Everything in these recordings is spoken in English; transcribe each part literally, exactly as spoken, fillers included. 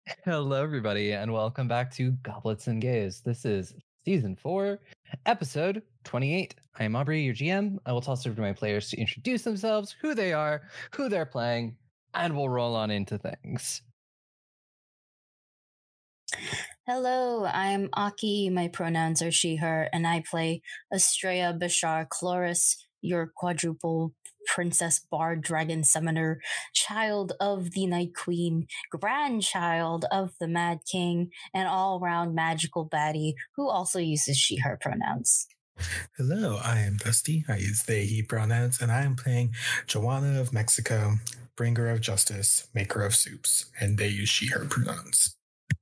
Hello, everybody, and welcome back to Goblets and Gays. This is season four, episode twenty-eight. I am Aubrey, your G M. I will toss it over to my players to introduce themselves, who they are, who they're playing, and we'll roll on into things. Hello, I'm Aki. My pronouns are she, her, and I play Estrella Bashar Chloris, your quadruple princess bard dragon summoner, child of the Night Queen, grandchild of the Mad King, and all-round magical baddie who also uses she, her pronouns. Hello, I am Dusty. I use they, he pronouns, and I am playing Joanna of Mexico, bringer of justice, maker of soups, and they use she, her pronouns.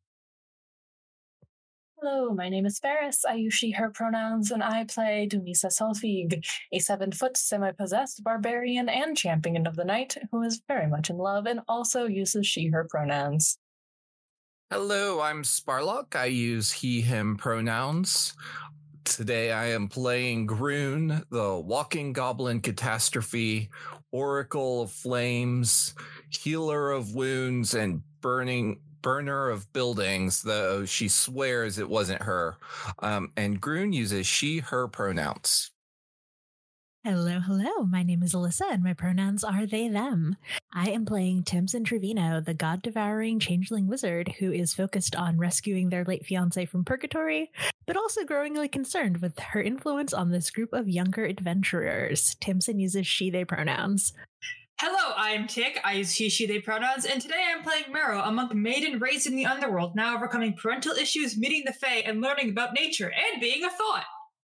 Hello, my name is Ferris. I use she, her pronouns, and I play Dumisa Solfig, a seven-foot semi-possessed barbarian and champion of the night who is very much in love and also uses she, her pronouns. Hello, I'm Sparlock. I use he, him pronouns. Today I am playing Groon, the walking goblin catastrophe, oracle of flames, healer of wounds, and burning burner of buildings, though she swears it wasn't her. Um, and Groon uses she, her pronouns. Hello, hello. My name is Alyssa, and my pronouns are they, them. I am playing Timson Trevino, the god-devouring changeling wizard who is focused on rescuing their late fiancé from purgatory, but also growingly concerned with her influence on this group of younger adventurers. Timson uses she, they pronouns. Hello, I am Tick. I use he, she, they pronouns, and today I am playing Mero, a monk maiden raised in the underworld, now overcoming parental issues, meeting the Fae, and learning about nature, and being a thought.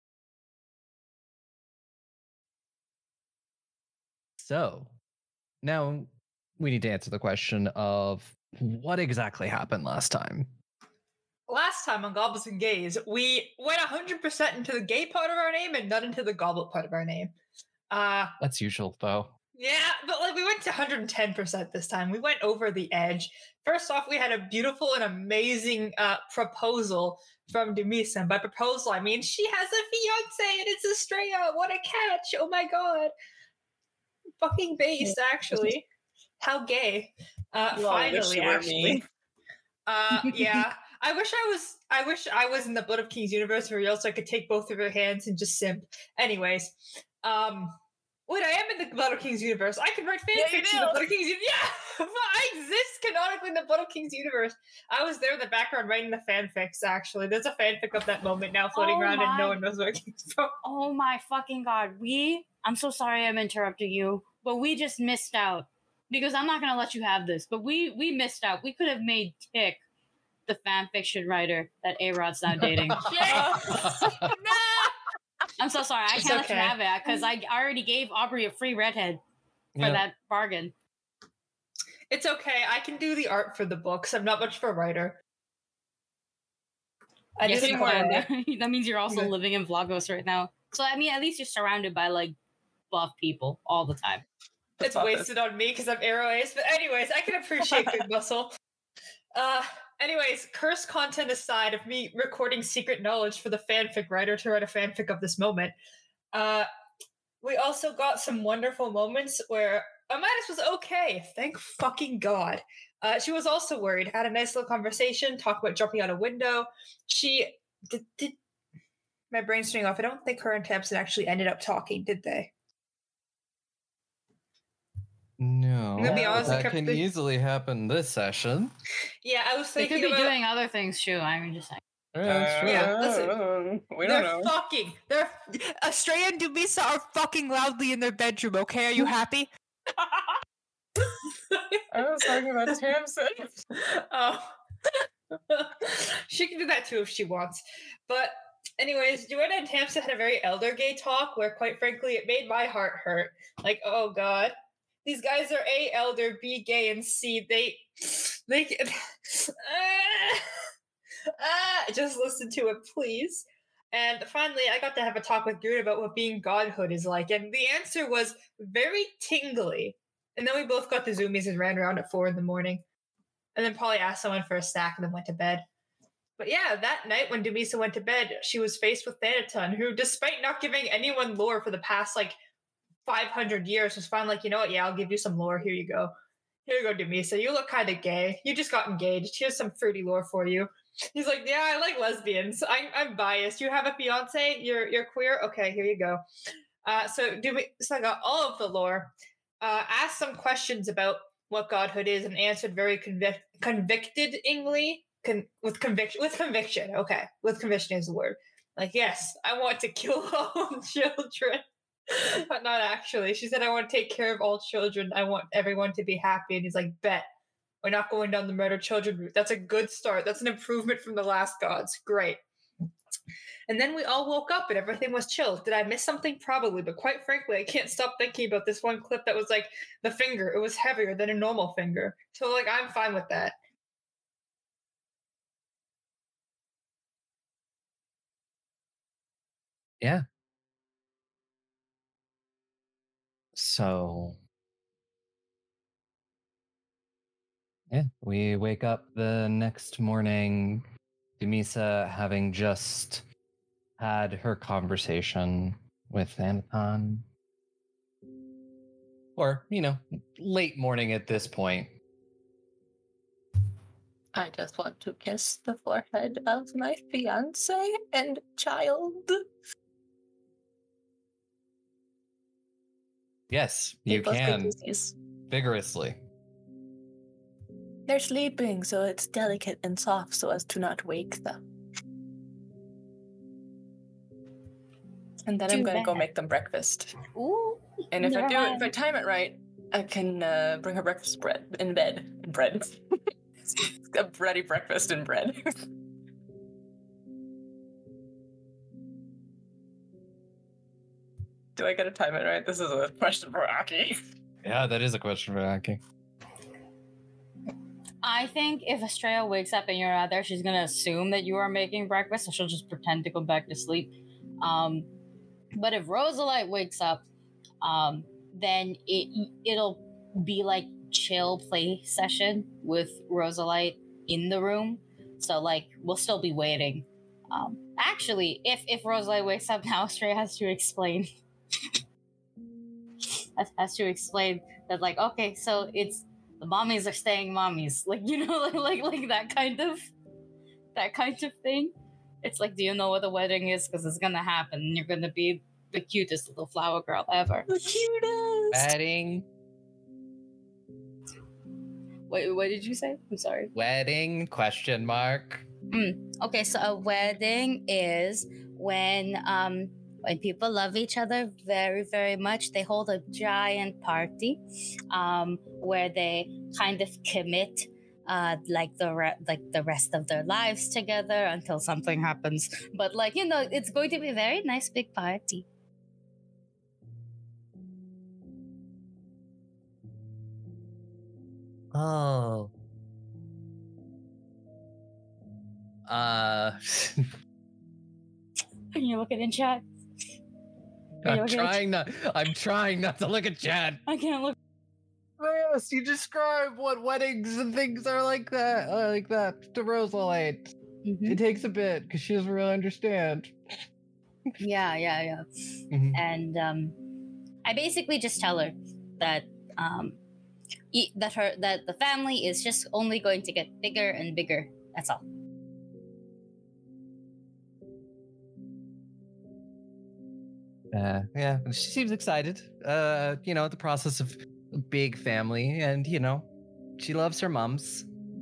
So, now we need to answer the question of what exactly happened last time. Last time on Goblets and Gays, we went one hundred percent into the gay part of our name and not into the goblet part of our name. Uh, That's usual, though. Yeah, but like we went to one hundred ten percent this time. We went over the edge. First off, we had a beautiful and amazing uh, proposal from Dumisa. And by proposal, I mean she has a fiance and it's Estrella. What a catch. Oh my god. Fucking based, actually. How gay. Uh, Well, I wish finally, you were actually. me. Uh, yeah. I wish I was I wish I was in the Blood of Kings universe for real so I could take both of her hands and just simp. Anyways. Um Wait, I am in the Blood of Kings universe. I can write Yeah, you fanfiction in the do. Blood of Kings universe. Yeah! I exist canonically in the Blood of Kings universe. I was there in the background writing the fanfics, actually. There's a fanfic of that moment now floating Oh around and my- no one knows where it came from. Oh my fucking god, we, I'm so sorry I'm interrupting you, but we just missed out. Because I'm not going to let you have this, but we we missed out. We could have made Tick the fanfiction writer that A-Rod's now dating. No! I'm so sorry. I It's can't okay. let you have it because I already gave Aubrey a free redhead for Yeah. that bargain. It's okay. I can do the art for the books. I'm not much of a writer. I Yes, just you plan are. it. That means you're also Yeah. living in Vlogos right now. So, I mean, at least you're surrounded by, like, buff people all the time. It's That's wasted on me because I'm arrow ace. But anyways, I can appreciate good muscle. Uh, anyways, curse content aside of me recording secret knowledge for the fanfic writer to write a fanfic of this moment, uh, we also got some wonderful moments where Amatis was okay. Thank fucking God. Uh, she was also worried. Had a nice little conversation. Talked about jumping out a window. She did. did my brain's turning off. I don't think her and Tamsin actually ended up talking, did they? No, I'm gonna be honest, I that kept can the- easily happen this session. Yeah, I was They thinking could be about. doing other things, too. I mean, just saying. Yeah, that's true. Yeah, listen. Uh, we don't They're know. fucking. They're Estrella and Dumisa are fucking loudly in their bedroom. Okay, are you happy? I was talking about Tamsin. Oh, she can do that too if she wants. But anyways, Joanna and Tamsin had a very elder gay talk where, quite frankly, it made my heart hurt. Like, oh god, these guys are A, elder, B, gay, and C, they they can. Ah, ah, just listen to it, please. And finally, I got to have a talk with Groot about what being godhood is like, and the answer was very tingly. And then we both got the zoomies and ran around at four in the morning. And then Polly asked someone for a snack and then went to bed. But yeah, that night when Dumisa went to bed, she was faced with Thanaton, who, despite not giving anyone lore for the past, like, five hundred years, was finally like, you know what, yeah, I'll give you some lore, here you go. Here you go, Demisa. You look kind of gay. You just got engaged. Here's some fruity lore for you. He's like, yeah, I like lesbians. I'm, I'm biased. You have a fiance? You're you're queer? Okay, here you go. Uh, so, do we, so I got all of the lore. Uh, asked some questions about what godhood is and answered very convic- convictedingly con- with conviction. With conviction, okay. With conviction is the word. Like, yes, I want to kill all children. But not actually. She said, I want to take care of all children. I want everyone to be happy. And he's like, bet. We're not going down the murder children route. That's a good start. That's an improvement from the last gods. Great. And then we all woke up and everything was chill. Did I miss something? Probably. But quite frankly, I can't stop thinking about this one clip that was like the finger. It was heavier than a normal finger. So, like, I'm fine with that. Yeah. So, yeah, we wake up the next morning, Demisa having just had her conversation with Anathon. Or, you know, late morning at this point. I just want to kiss the forehead of my fiance and child. Yes, They you both get can kisses. vigorously. They're sleeping, so it's delicate and soft so as to not wake them. And then Too I'm gonna go bad. make them breakfast. Ooh. And if I never do it, if mind. I time it right, I can uh, bring her breakfast bread in bed. In bread. A bready breakfast in bread. Do I gotta time it right? This is a question for Aki. Yeah, that is a question for Aki. I think if Estrella wakes up and you're not there, she's gonna assume that you are making breakfast, so she'll just pretend to go back to sleep. Um, but if Rosalite wakes up, um, then it it'll be like chill play session with Rosalite in the room. So like we'll still be waiting. Um, actually, if if Rosalite wakes up now, Estrella has to explain. has, has to explain that like okay, so it's. The mommies are staying mommies, like you know, like, like like that kind of, that kind of thing. It's like, do you know what a wedding is? Because it's gonna happen, and you're gonna be the cutest little flower girl ever. The cutest. Wedding. Wait, what did you say? I'm sorry. Wedding? Question mark. Mm. Okay, so a wedding is when um when people love each other very very much. They hold a giant party, um, where they kind of commit. Uh, like the re- like the rest of their lives together until something happens, but like you know, it's going to be a very nice big party. Oh. Uh. Can you look at in chat? Are you I'm looking at trying not. I'm trying not to look at Chad. I can't look. Yes, you describe what weddings and things are like that, uh, like that to Rosalite. Mhm. It takes a bit because she doesn't really understand. Yeah, yeah, yeah. Mhm. And um, I basically just tell her that um, e- that her that the family is just only going to get bigger and bigger. That's all. Uh, yeah, she seems excited. Uh, you know, the process of a big family, and you know, she loves her mums.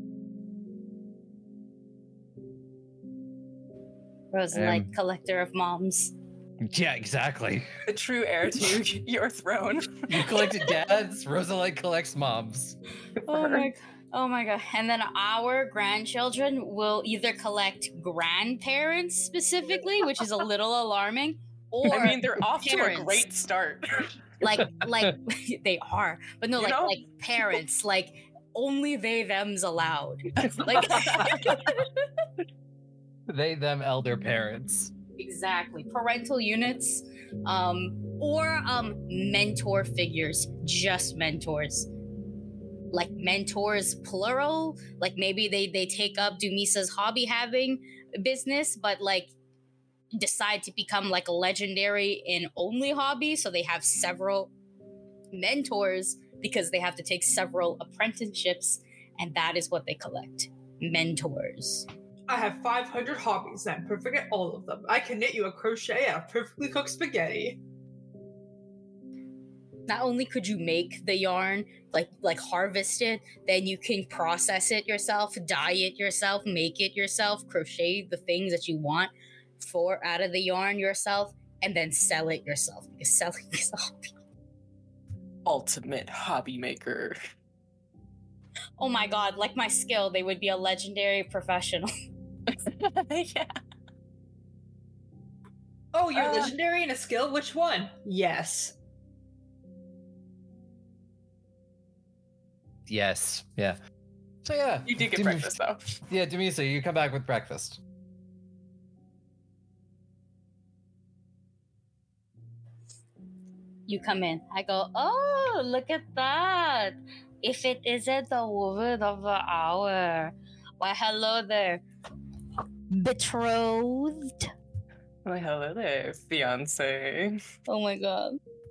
Rosalite, Um, collector of moms. Yeah, exactly. The true heir to your throne. You collected dads. Rosalite collects moms. Oh my, oh my god! And then our grandchildren will either collect grandparents specifically, which is a little alarming, or I mean, they're off to a parents. great start. like like they are, but no, You like know? like parents, like only they them's allowed. Like They, them, elder parents. exactly, parental units, um, or um, mentor figures, just mentors. Like mentors plural, like maybe they they take up Dumisa's hobby having business, but like decide to become like a legendary in only hobby, so they have several mentors because they have to take several apprenticeships, and that is what they collect. Mentors. I have five hundred hobbies and I'm perfect at all of them. I can knit you a crochet out of perfectly cooked spaghetti. Not only could you make the yarn, like like harvest it, then you can process it yourself, dye it yourself, make it yourself, crochet the things that you want for out of the yarn yourself, and then sell it yourself, because selling is a hobby. Ultimate hobby maker. Oh my god, like my skill, they would be a legendary professional. Yeah. Oh, you're Uh. legendary in a skill? Which one? Yes. Yes. Yeah. So yeah. You did get Demi- breakfast though. Yeah, Demisa, you come back with breakfast. You come in. I go, oh, look at that. If it isn't the woman of the hour. Why, hello there. Betrothed. Well, hello there, fiance. Oh my god.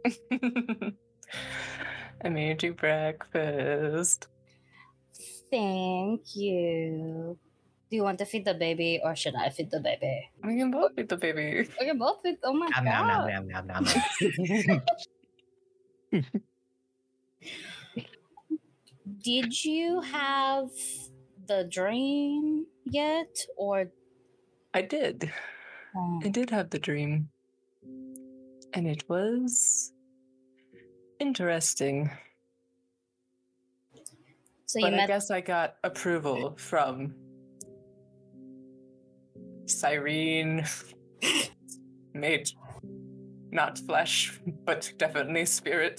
I made you breakfast. Thank you. Do you want to feed the baby or should I feed the baby? We can both feed the baby. We can both feed. Oh my Nom, god. nom, nom, nom, nom, nom, nom. Did you have the dream yet or I did. um, I did have the dream. And it was interesting. so you But I met guess I got approval from Cyrene, made not flesh, but definitely spirit.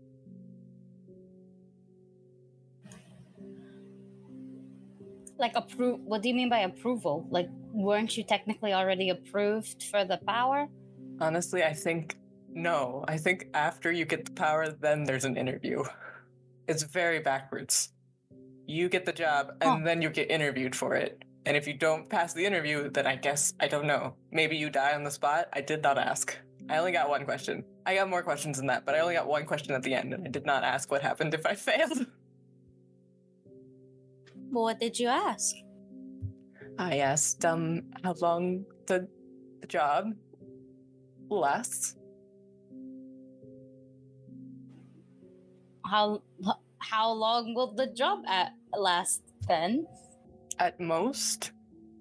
like approve what do you mean by approval? Like weren't you technically already approved for the power? Honestly, I think no. I think after you get the power, then there's an interview. It's very backwards. You get the job, and Huh. then you get interviewed for it. And if you don't pass the interview, then I guess, I don't know. Maybe you die on the spot? I did not ask. I only got one question. I got more questions than that, but I only got one question at the end, and I did not ask what happened if I failed. Well, what did you ask? I asked um how long the, the job lasts. How how long will the job at last then? At most,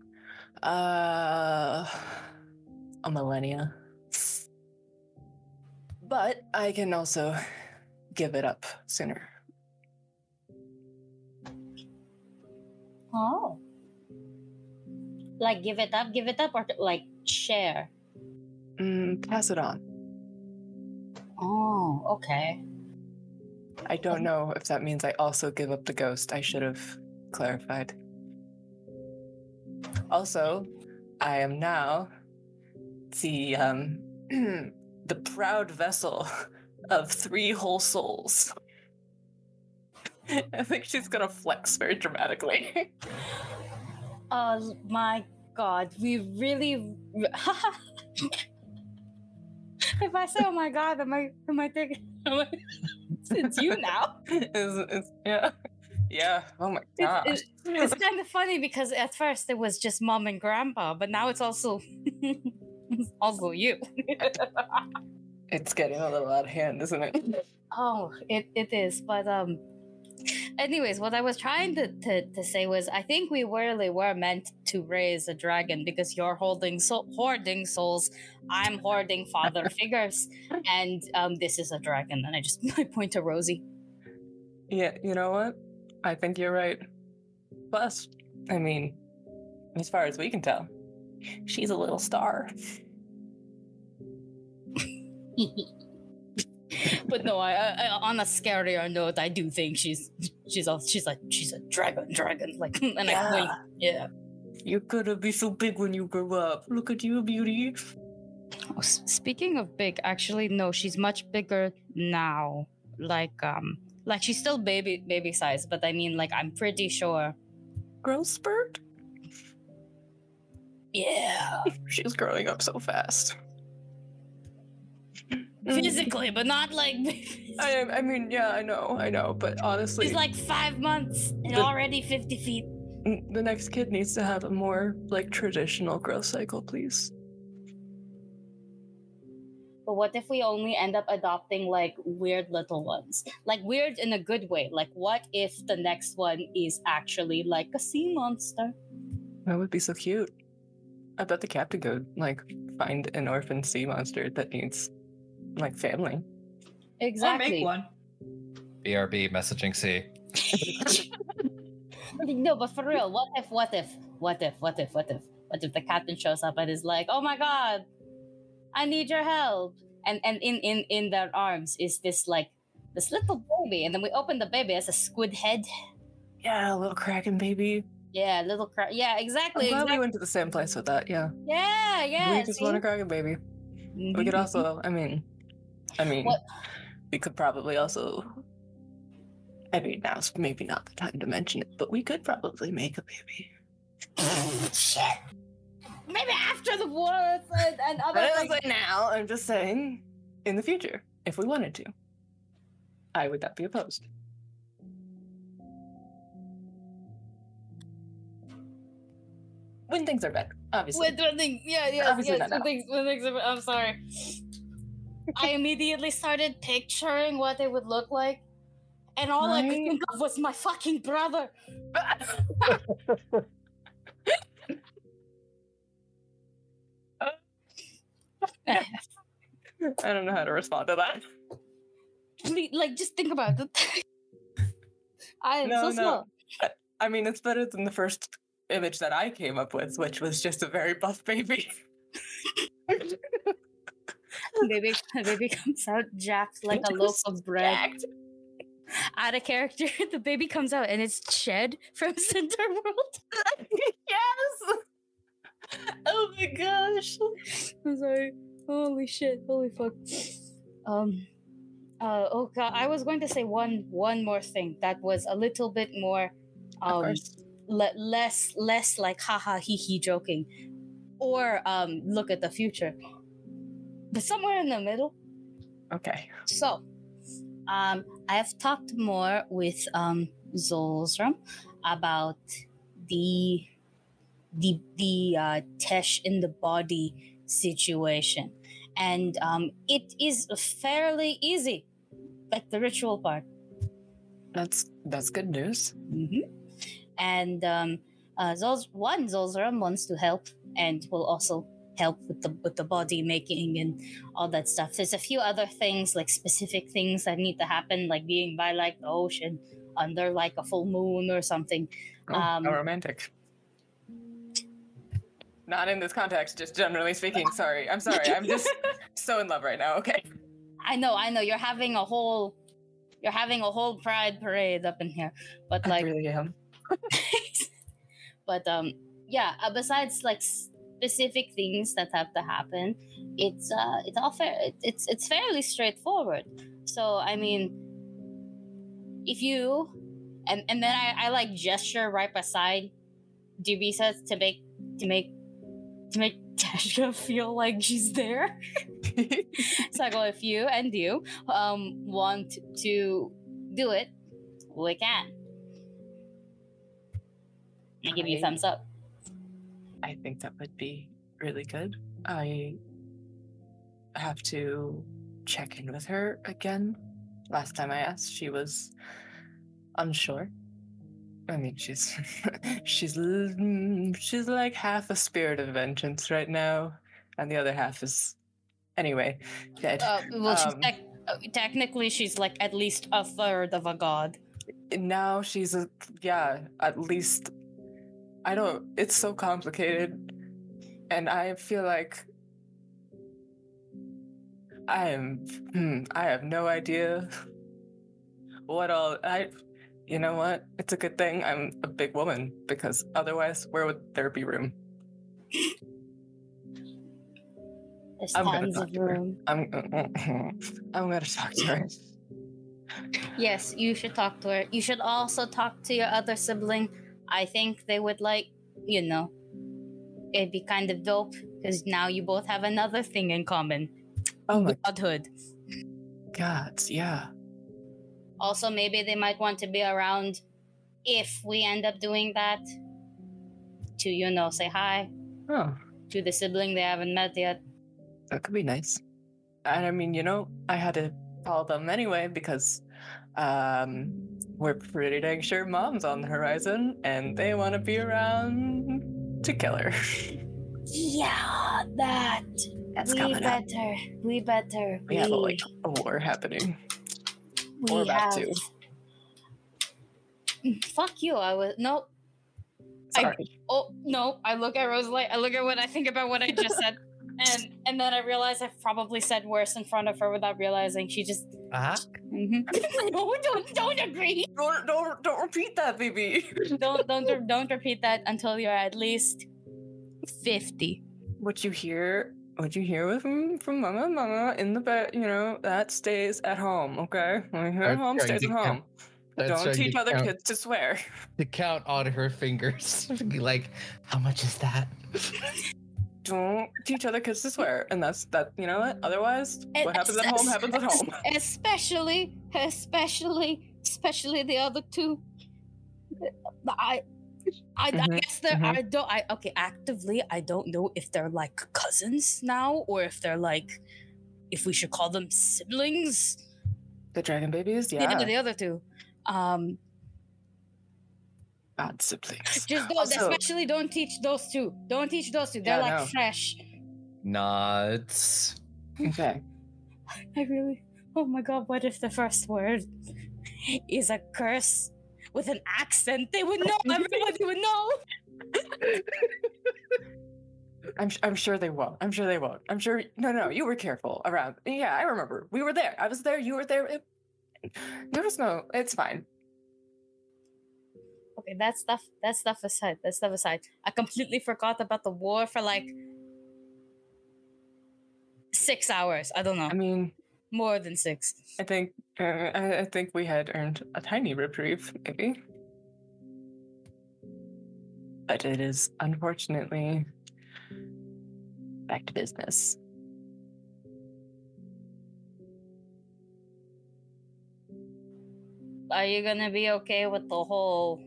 uh, a millennia. But I can also give it up sooner. Oh. Like give it up, give it up, or like share? Mm, pass it on. Oh, okay. I don't know if that means I also give up the ghost. I should have clarified. Also, I am now the um the proud vessel of three whole souls. I think she's gonna flex very dramatically. Oh my god, we really. If I say, "Oh my god," am I am I thinking? Am I, it's you now. It's, it's, yeah, yeah. Oh my gosh. It's, it's, it's kind of funny because at first it was just mom and grandpa, but now it's also it's also you. It's getting a little out of hand, isn't it? Oh, it, it is. But um anyways, what I was trying to, to, to say was I think we really were meant to raise a dragon because you're holding so hoarding souls, I'm hoarding father figures, and um this is a dragon. And I just I point to Rosie. Yeah, you know what? I think you're right. Plus, I mean, as far as we can tell, she's a little star. But no, I, I on a scarier note, I do think she's she's a, she's like she's a dragon, dragon. Like, and I Yeah. point, yeah. You're gonna be so big when you grow up. Look at you, beauty. Oh, s- speaking of big, actually, no, she's much bigger now. Like, um, like she's still baby baby size, but I mean, like, I'm pretty sure. Growth spurt? Yeah. She's growing up so fast. physically, but not like. I, I mean, yeah, I know, I know, but honestly, She's like five months and The- already fifty feet. the next kid needs to have a more like traditional growth cycle, please. But what if we only end up adopting like weird little ones? Like weird in a good way. Like what if the next one is actually like a sea monster? That would be so cute. I bet the captain could like find an orphan sea monster that needs like family. Or Exactly. make one. B R B messaging C. No, but for real, what if, what if, what if, what if, what if, what if the captain shows up and is like, "Oh my god, I need your help," and and in in in their arms is this like this little baby, and then we open the baby as a squid head. Yeah, a little kraken baby. Yeah, little cra- Yeah, I'm exactly. glad exactly. we went to the same place with that. Yeah, Yeah, yeah. we just want a kraken baby. We could Mhm. also, I mean, I mean, What- we could probably also. I mean, now's maybe not the time to mention it, but we could probably make a baby. Shit. Maybe after the war and, and other I don't things. say now. I'm just saying, in the future, if we wanted to, I would not be opposed. When things are better, obviously. When, when things, yeah, yeah, Obviously yes, not when now. things, when things are, I'm sorry. I immediately started picturing what it would look like, and all I could Right. think of was my fucking brother. I don't know how to respond to that. Please, like, just think about it. I am No, so no. small. I mean, it's better than the first image that I came up with, which was just a very buff baby. Baby, baby comes out jacked like a loaf of bread. Jacked. Out of character, the baby comes out and it's Ched from Center World. Yes! Oh my gosh. I'm sorry. Holy shit. Holy fuck. Um. Uh. Oh god. I was going to say one one more thing that was a little bit more, Of um, course. le- less less like haha hee hee joking, or um look at the future, but somewhere in the middle. Okay. So, um, I've talked more with um Zolzram about the the the uh, Tesh in the body situation, and um, it is fairly easy, like the ritual part. That's that's good news. Mm-hmm. And um, uh, Zolz- one Zolzram wants to help, and will also help with the with the body making and all that stuff. There's a few other things, like specific things that need to happen, like being by like the ocean under like a full moon or something. Oh, Um, how romantic. Not in this context, just generally speaking. Sorry. I'm sorry. I'm just so in love right now. Okay. I know, I know. You're having a whole, you're having a whole pride parade up in here, but I like, really am. but um, yeah. Uh, besides like specific things that have to happen, it's uh, it's all fair. It, it's it's fairly straightforward. So I mean, if you, and and then I, I like gesture right beside Dubisa to make to make to make Tasha feel like she's there. So I go, if you and you um want to do it, we can. I give you a I- thumbs up. I think that would be really good. I have to check in with her again. Last time I asked, she was unsure. I mean, she's she's l- she's like half a spirit of vengeance right now, and the other half is, anyway, dead. Uh, well, she's Um, tec- uh, technically she's like at least a third of a god. now she's a yeah, at least. I don't. It's so complicated, and I feel like I am. Hmm, I have no idea what all. I. You know what? It's a good thing I'm a big woman, because otherwise, where would there be room? There's I'm gonna tons talk of to her. room. I'm. I'm gonna talk to her. Yes, you should talk to her. You should also talk to your other sibling. I think they would like, you know, it'd be kind of dope because now you both have another thing in common. Oh my godhood. God, yeah. Also, maybe they might want to be around if we end up doing that. To, you know, say hi Oh, to the sibling they haven't met yet. that could be nice. And I mean, you know, I had to call them anyway because um, we're pretty dang sure mom's on the horizon and they want to be around to kill her. Yeah, that. That's we coming up. better. We better. We have a, like a war happening. we Or about have, to. Fuck you. I was. Nope. Sorry. I, oh, no. I look at Rosalight. I look at what I think about what I just said. And and then I realize I've probably said worse in front of her without realizing. She just. Uh-huh. Mm-hmm. No, don't don't agree. Don't, don't, don't repeat that, baby. Don't don't don't repeat that until you're at least fifty. What you hear, what you hear from from mama, mama in the bed, you know, that stays at home, okay? What you hear at That's home right, stays you at count- home. That's Don't right, teach you other count- kids to swear. To count on her fingers. Like, how much is that? Don't teach other kids to swear, and that's that. You know what? Otherwise, And what happens at home es- happens at es- home. Especially, especially, especially the other two. I, I, I Mhm, guess they're. mhm. I don't. I okay. Actively, I don't know if they're like cousins now, or if they're like, if we should call them siblings. The dragon babies, Yeah, yeah. the other two. Um, God, siblings. just don't. Also- especially, don't teach those two. Don't teach those two. They're Yeah, like no. fresh. Nuts. Okay. I really. Oh my god! What if the first word is a curse with an accent? They would know. Everybody would know. I'm I'm sure they won't. I'm sure they won't. I'm sure. No, no, you were careful around. Yeah, I remember. We were there. I was there. You were there. It, there was no. It's fine. Okay, that stuff. That stuff aside. That stuff aside. I completely forgot about the war for like six hours. I don't know. I mean, More than six. I think uh, I, I think we had earned a tiny reprieve, maybe. But it is unfortunately back to business. Are you gonna be okay with the whole?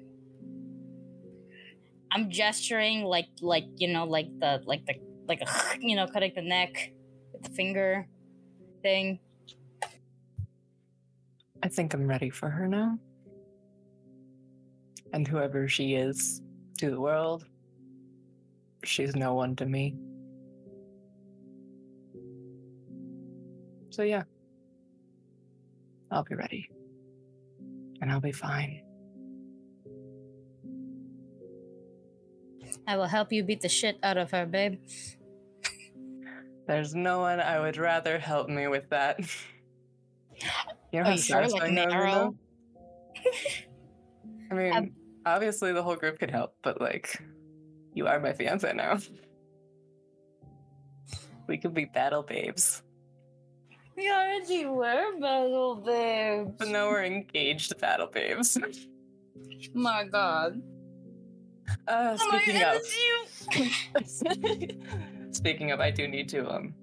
I'm gesturing like like you know like the like the like a you know cutting the neck with the finger thing. I think I'm ready for her now. And whoever she is to the world, she's no one to me. So yeah, I'll be ready. And I'll be fine. I will help you beat the shit out of her, babe. There's no one I would rather help me with that. You know Are how you sure? Like satisfying that would be, narrow? though? I mean, Um, obviously the whole group could help, but like, you are my fiance now. We could be battle babes. We already were battle babes. But now we're engaged battle babes. My god. Uh, Oh my speaking god, of, you. speaking of, I do need to um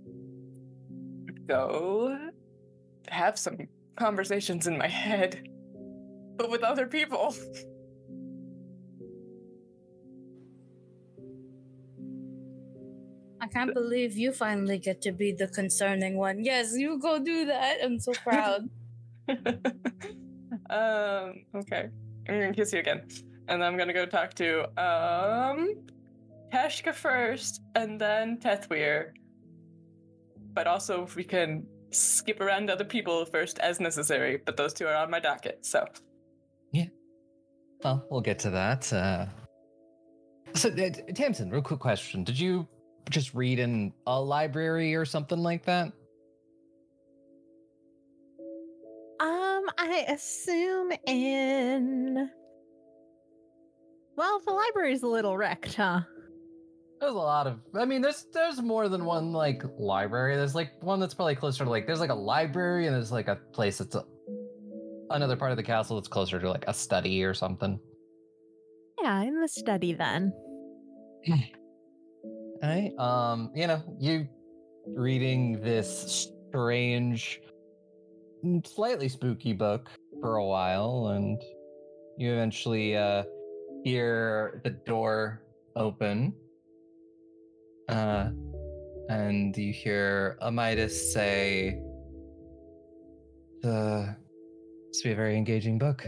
go have some conversations in my head, but with other people. I can't believe you finally get to be the concerning one. Yes, you go do that. I'm so proud. um. Okay. I'm gonna kiss you again, and I'm gonna go talk to um Teshka first, and then Tethweir. But also, if we can skip around other people first as necessary. But those two are on my docket, so. Well, we'll get to that. Uh, so, uh, Tamsin, real quick question. Did you just read in a library or something like that? Um, I assume in. Well, the library's a little wrecked, huh? There's a lot of. I mean, there's there's more than one like library. There's like one that's probably closer to like. There's like a library and there's like a place that's a, another part of the castle that's closer to like a study or something. Yeah, in the study then. All right. Um, you know, you reading this strange, slightly spooky book for a while, and you eventually uh, hear the door open, uh, and you hear Amidas say, "The this will be a very engaging book."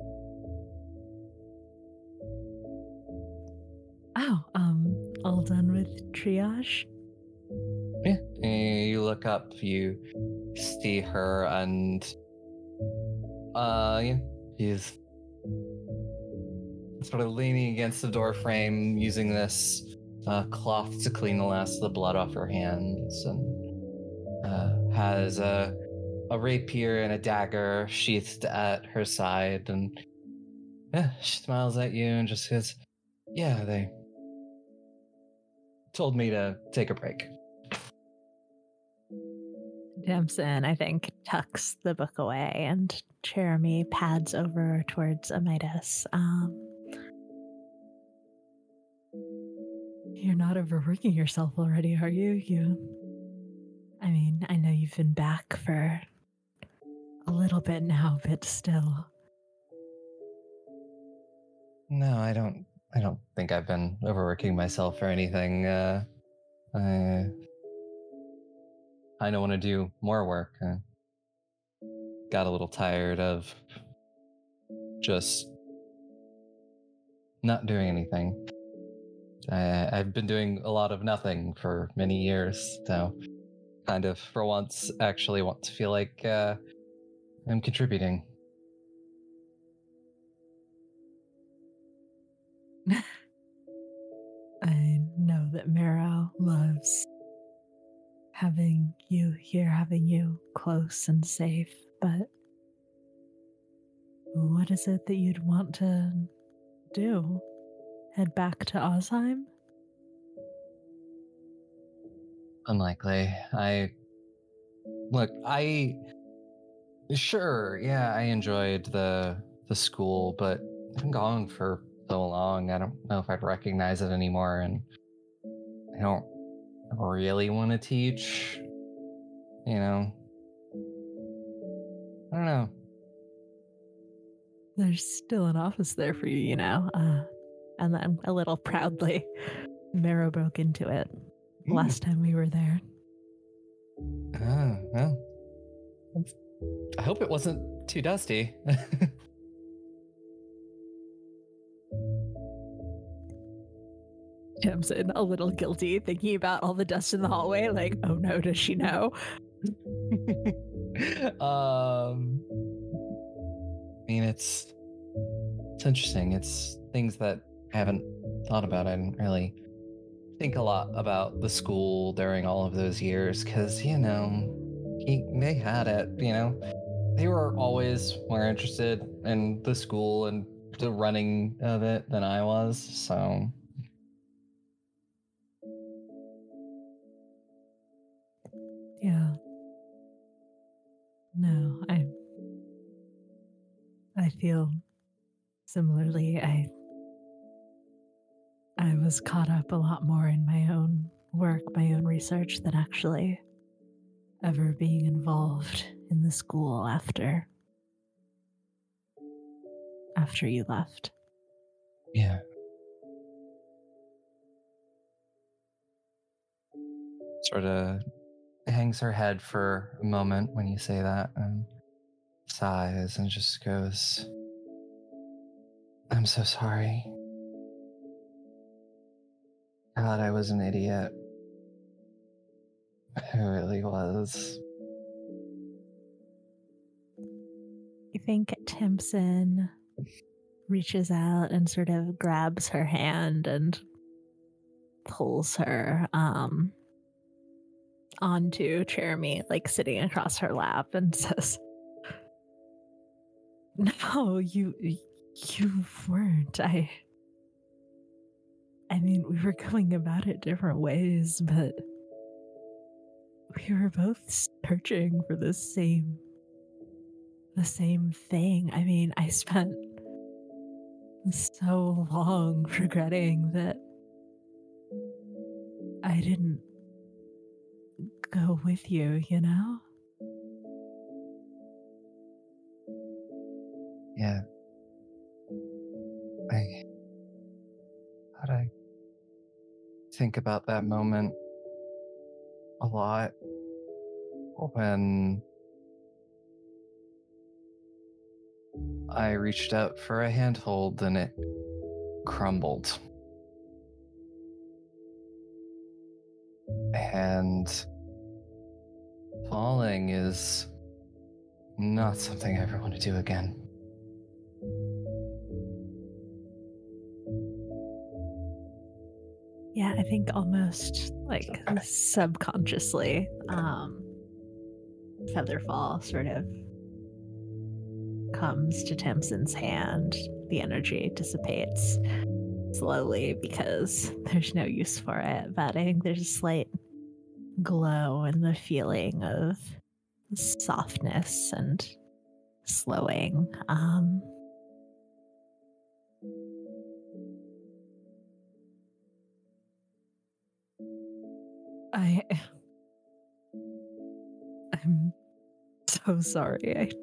Oh, um, all done with triage? Yeah, and you look up, you see her, and uh, yeah, she's sort of leaning against the door frame, using this uh, cloth to clean the last of the blood off her hands, and uh, has a a rapier and a dagger sheathed at her side, and yeah, she smiles at you and just says, "Yeah, they told me to take a break." Damson, I think, tucks the book away, and Jeremy pads over towards Amidas. Um, you're not overworking yourself already, are you? You, I mean, I know you've been back for a little bit now, but still. No, I don't. I don't think I've been overworking myself or anything. Uh, I I don't want to do more work. I got a little tired of just not doing anything. I, I've been doing a lot of nothing for many years, so kind of, for once, actually want to feel like uh, I'm contributing. I know that Marrow loves having you here, having you close and safe, but what is it that you'd want to do? Head back to Ozheim? Unlikely. I look. I sure, yeah. I enjoyed the the school, but I've been gone for so long. I don't know if I'd recognize it anymore, and I don't really want to teach. You know, I don't know. There's still an office there for you, you know. Uh, and then a little proudly, Marrow broke into it last time we were there. Oh, well. I hope it wasn't too dusty. Tamsin, a little guilty, thinking about all the dust in the hallway, like, oh no, does she know? um, I mean, it's it's interesting. It's things that I haven't thought about. I didn't really think a lot about the school during all of those years, because, you know, he, they had it, you know. They were always more interested in the school and the running of it than I was, so... Yeah. No, I I feel similarly. I I was caught up a lot more in my own work, my own research, than actually ever being involved in the school after after you left. Yeah. Sort of hangs her head for a moment when you say that, and sighs and just goes, "I'm so sorry. God, I was an idiot. I really was." I think Timpson reaches out and sort of grabs her hand and pulls her um, onto Jeremy, like sitting across her lap, and says, "No, you you weren't. I I mean, we were going about it different ways, but we were both searching for the same the same thing. I mean, I spent so long regretting that I didn't go with you, you know? Yeah. I how'd I think about that moment a lot when I reached out for a handhold and it crumbled. And falling is not something I ever want to do again. Yeah, I think almost like subconsciously, um, Featherfall sort of comes to Timson's hand. The energy dissipates slowly because there's no use for it, but I think there's a slight glow and the feeling of softness and slowing. Um, I, I'm so sorry. I,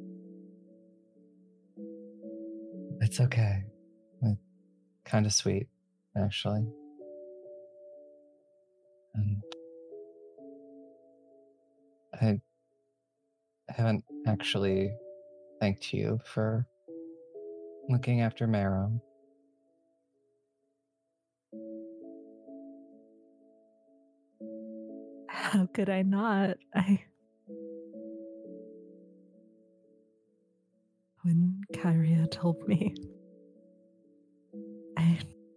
It's okay. It's kind of sweet, actually. And I haven't actually thanked you for looking after Marrow. how could I not? I. When Kyria told me, I.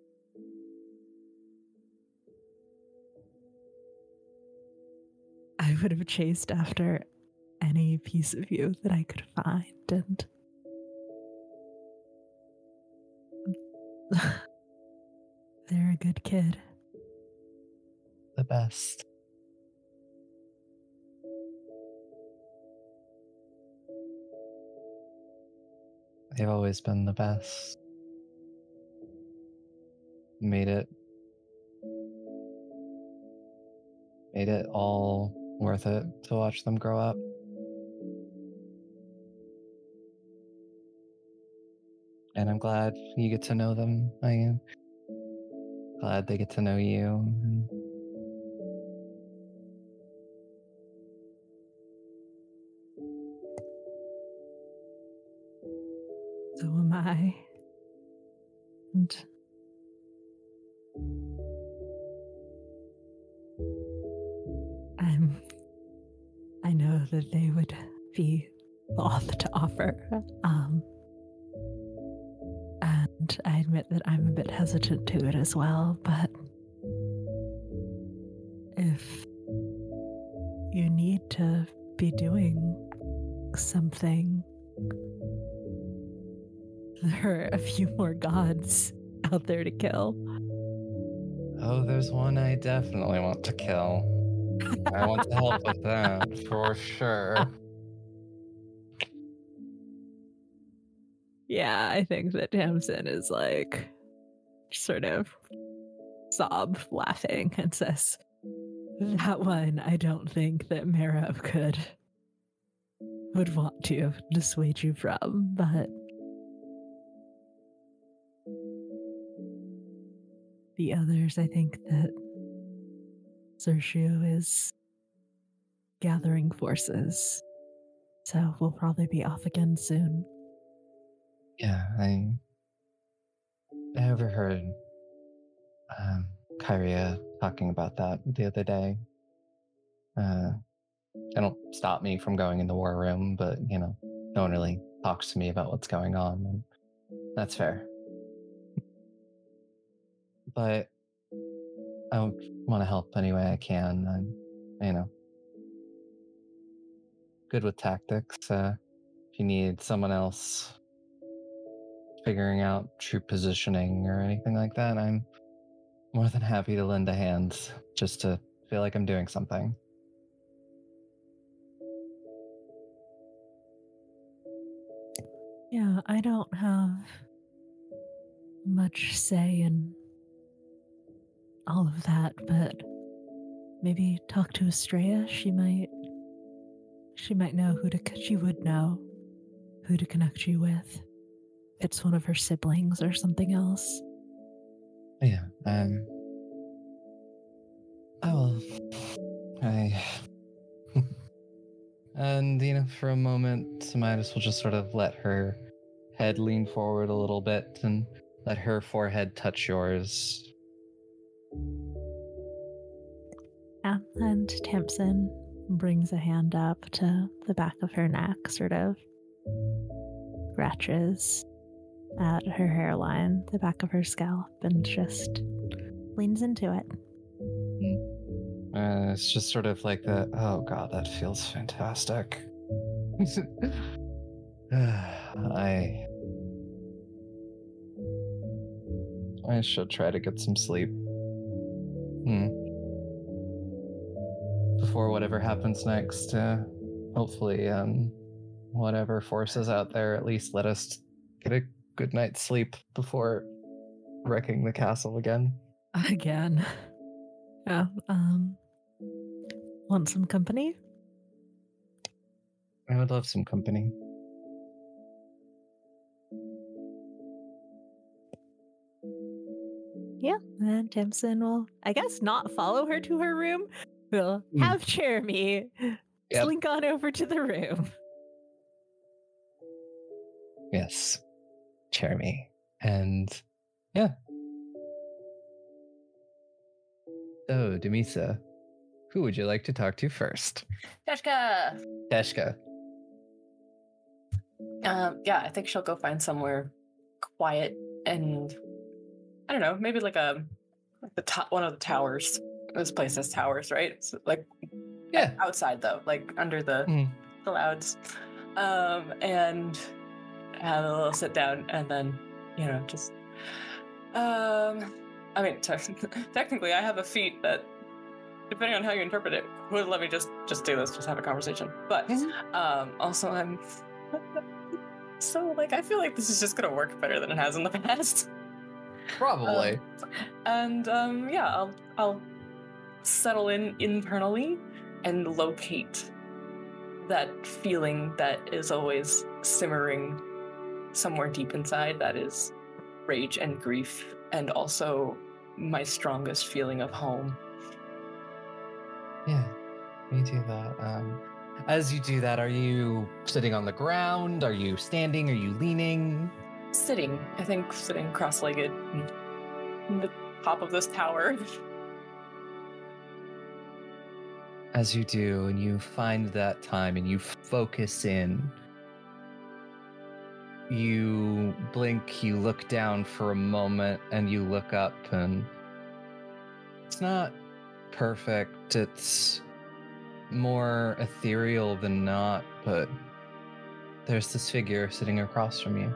I would have chased after any piece of you that I could find, and they're a good kid. The best. They've always been the best. Made it. Made it all worth it to watch them grow up. And I'm glad you get to know them. I am glad they get to know you. And so am I. And I'm. I know that they would be loath to offer. Um, and I admit that I'm a bit hesitant to it as well, but if you need to be doing something, there are a few more gods out there to kill. oh, there's one I definitely want to kill. I want to help with that for sure. Yeah, I think that Tamsin is like sort of sob laughing and says, that one I don't think that Marrow could would want to dissuade you from, but the others, I think that Sergio is gathering forces, so we'll probably be off again soon. Yeah, I, I overheard um, Kyria talking about that the other day. Uh, they don't stop me from going in the war room, but, you know, no one really talks to me about what's going on, and that's fair. But I want to help any way I can. I'm, you know, good with tactics. Uh, if you need someone else figuring out true positioning or anything like that, I'm more than happy to lend a hand just to feel like I'm doing something. Yeah, I don't have much say in all of that, but maybe talk to Estrella. She might, she might know who to. She would know who to connect you with. It's one of her siblings or something else. Yeah. Um. I will. I. And, you know, for a moment, Midas will just sort of let her head lean forward a little bit and let her forehead touch yours. Yeah, and Tamsin brings a hand up to the back of her neck, sort of scratches at her hairline, the back of her scalp, and just leans into it. Uh, it's just sort of like that. Oh god, that feels fantastic. I I should try to get some sleep. Hmm. Before whatever happens next, uh, hopefully, um, whatever forces out there, at least let us get a good night's sleep before wrecking the castle again. Again. Yeah, um... want some company? I would love some company. Yeah, and Tamsin will, I guess, not follow her to her room. We'll Mm. have Jeremy Yep. slink on over to the room. Yes. Jeremy. And yeah. So, Demisa, who would you like to talk to first? Deshka! Deshka. Um, yeah, I think she'll go find somewhere quiet and I don't know, maybe like a like the top one of the towers. This place has towers, right? So like Yeah. outside though, like under the Mm. clouds. Um, and have a little sit down and then, you know, just um I mean te- technically I have a feat that depending on how you interpret it would let me just just do this, just have a conversation. But um also I'm so like I feel like this is just gonna work better than it has in the past. Probably. Um, and um, yeah, I'll I'll settle in internally and locate that feeling that is always simmering somewhere deep inside. That is rage and grief, and also my strongest feeling of home. Yeah, me do that. Um, as you do that, are you sitting on the ground? Are you standing? Are you leaning? Sitting, I think, sitting cross-legged in the top of this tower. As you do, and you find that time and you focus in, you blink, you look down for a moment, and you look up, and it's not perfect. It's more ethereal than not, but there's this figure sitting across from you.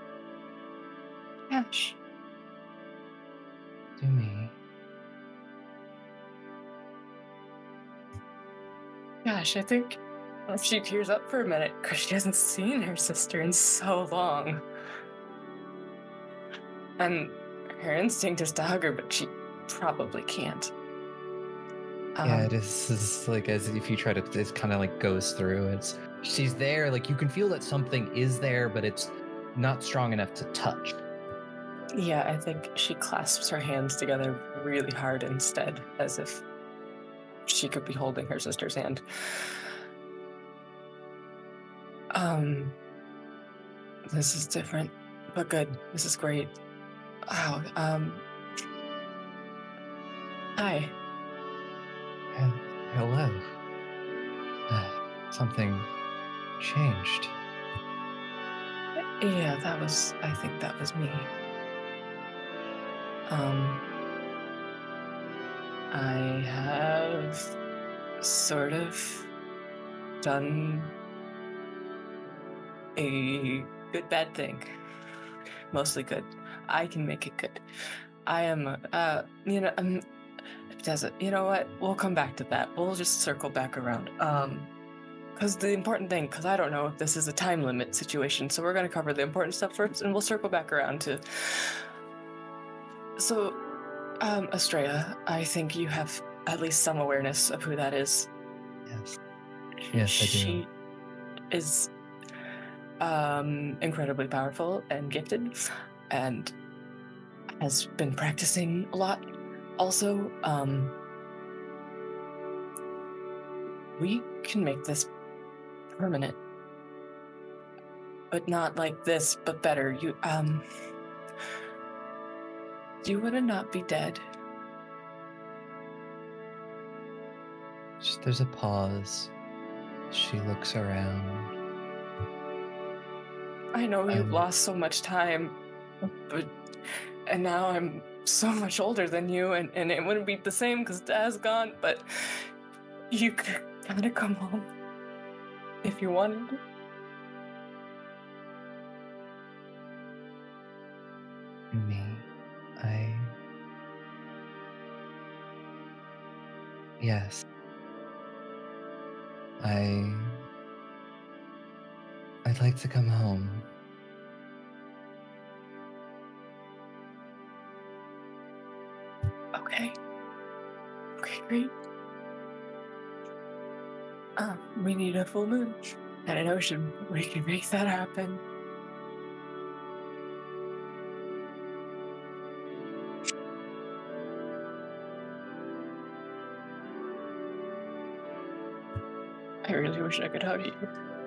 Gosh. Do me. Gosh, I think she tears up for a minute because she hasn't seen her sister in so long. And her instinct is to hug her, but she probably can't. Um, Yeah, it is, is like as if you try to, it kind of like goes through. It's she's there, like you can feel that something is there, but it's not strong enough to touch. Yeah, I think she clasps her hands together really hard instead, as if she could be holding her sister's hand. Um, this is different, but good. This is great. Wow. Um. Hi. And hello. Uh, something changed. Yeah, that was. I think that was me. Um. I have sort of done a good bad thing. Mostly good. I can make it good. I am, uh, you know, um, it doesn't, you know what? We'll come back to that. We'll just circle back around. Um, because the important thing, because I don't know if this is a time limit situation, so we're going to cover the important stuff first, and we'll circle back around to. So, um, Estrella, I think you have at least some awareness of who that is. Yes. Yes, I do. She is um, incredibly powerful and gifted, and has been practicing a lot. Also, um, we can make this permanent, but not like this, but better. You, um, do you want to not be dead? There's a pause. She looks around. I know you've Um, lost so much time, but and now I'm so much older than you, and, and it wouldn't be the same because Dad's gone, but you could kind of come home if you wanted. Me, I. Yes. I. I'd like to come home. Okay. Okay, great. Um, we need a full moon and an ocean. We can make that happen. I really wish I could hug you.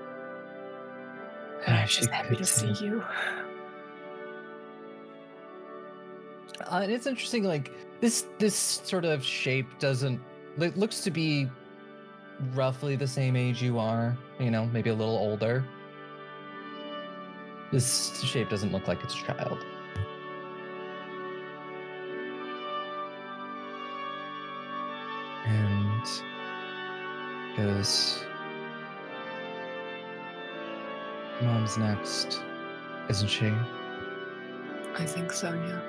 And I I'm wish just you happy could to see too. you. Uh, and it's interesting, like this this sort of shape doesn't. It looks to be roughly the same age you are. You know, maybe a little older. This shape doesn't look like it's a child. And goes, Mom's next, isn't she? I think so, yeah.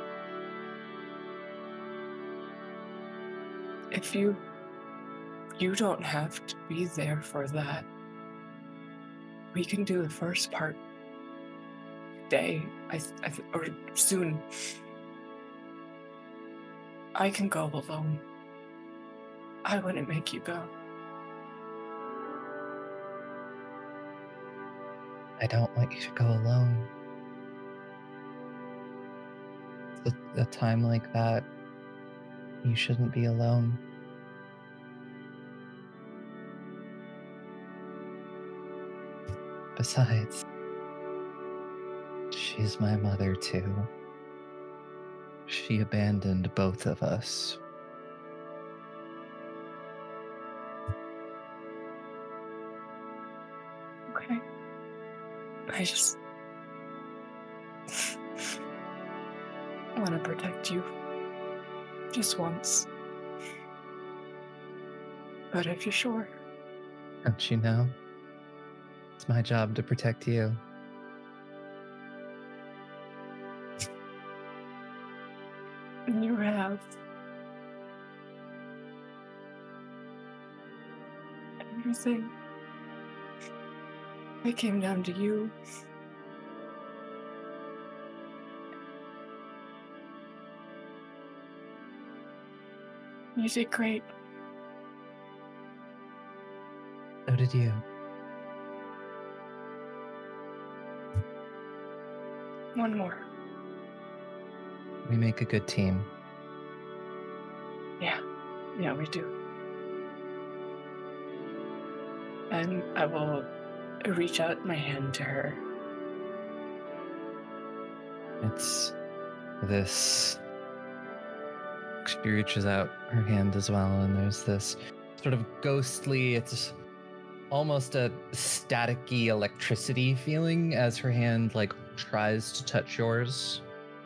If you... You don't have to be there for that. We can do the first part today, I, th- I th- or soon. I can go alone. I wouldn't make you go. I don't want you to go alone. A, a time like that, you shouldn't be alone. Besides, she's my mother too. She abandoned both of us. Okay. I just... I want to protect you. Just once. But if you're sure... Don't you know? It's my job to protect you. You have everything. It came down to you. You did great. So did you. One more. We make a good team. Yeah. Yeah, we do. And I will reach out my hand to her. It's this. She reaches out her hand as well, and there's this sort of ghostly, it's almost a staticky electricity feeling as her hand like tries to touch yours.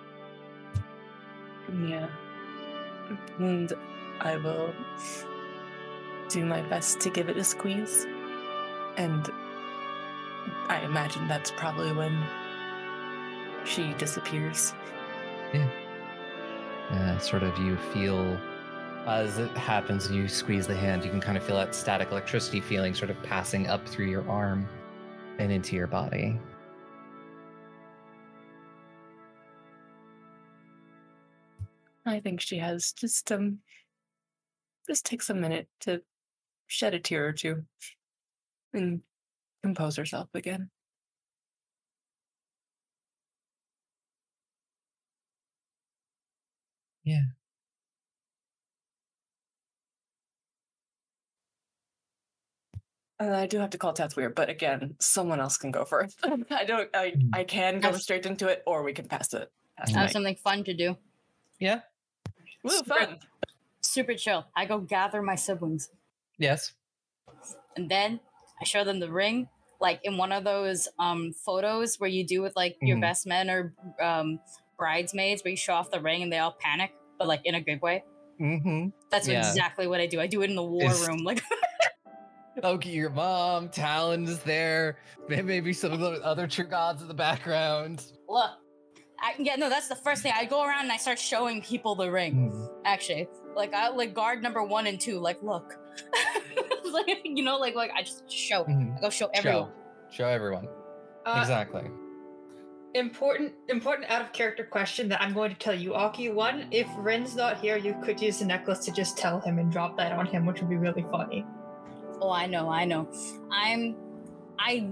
Yeah. And I will do my best to give it a squeeze. And I imagine that's probably when she disappears. Yeah. Uh, sort of you feel, as it happens and you squeeze the hand, you can kind of feel that static electricity feeling sort of passing up through your arm and into your body. I think she has just um just takes a minute to shed a tear or two and compose herself again. Yeah. Uh, I do have to call Tats weird, but again, someone else can go first. I don't. I I can go That's- straight into it, or we can pass it. Pass the I have mic. something fun to do. Yeah. Woo, super- fun. Super chill. I go gather my siblings, Yes. and then I show them the ring, like in one of those um photos where you do with like your Mhm. best men or um bridesmaids, where you show off the ring and they all panic, but like in a good way. Mm-hmm. That's Yeah. exactly what I do. I do it in the war Is- room, like. Okay, your mom, Talon is there. May- Maybe some of the other true gods in the background. Look, I, yeah, no, that's the first thing. I go around and I start showing people the ring. Mm. Actually, like I like guard number one and two. Like, look, like you know, like like I just show. Mhm. I go show everyone. Show. Show everyone. Uh, Exactly. Important, important out of character question that I'm going to tell you, Aki. One, if Rin's not here, you could use the necklace to just tell him and drop that on him, which would be really funny. Oh, I know, I know. I'm, I,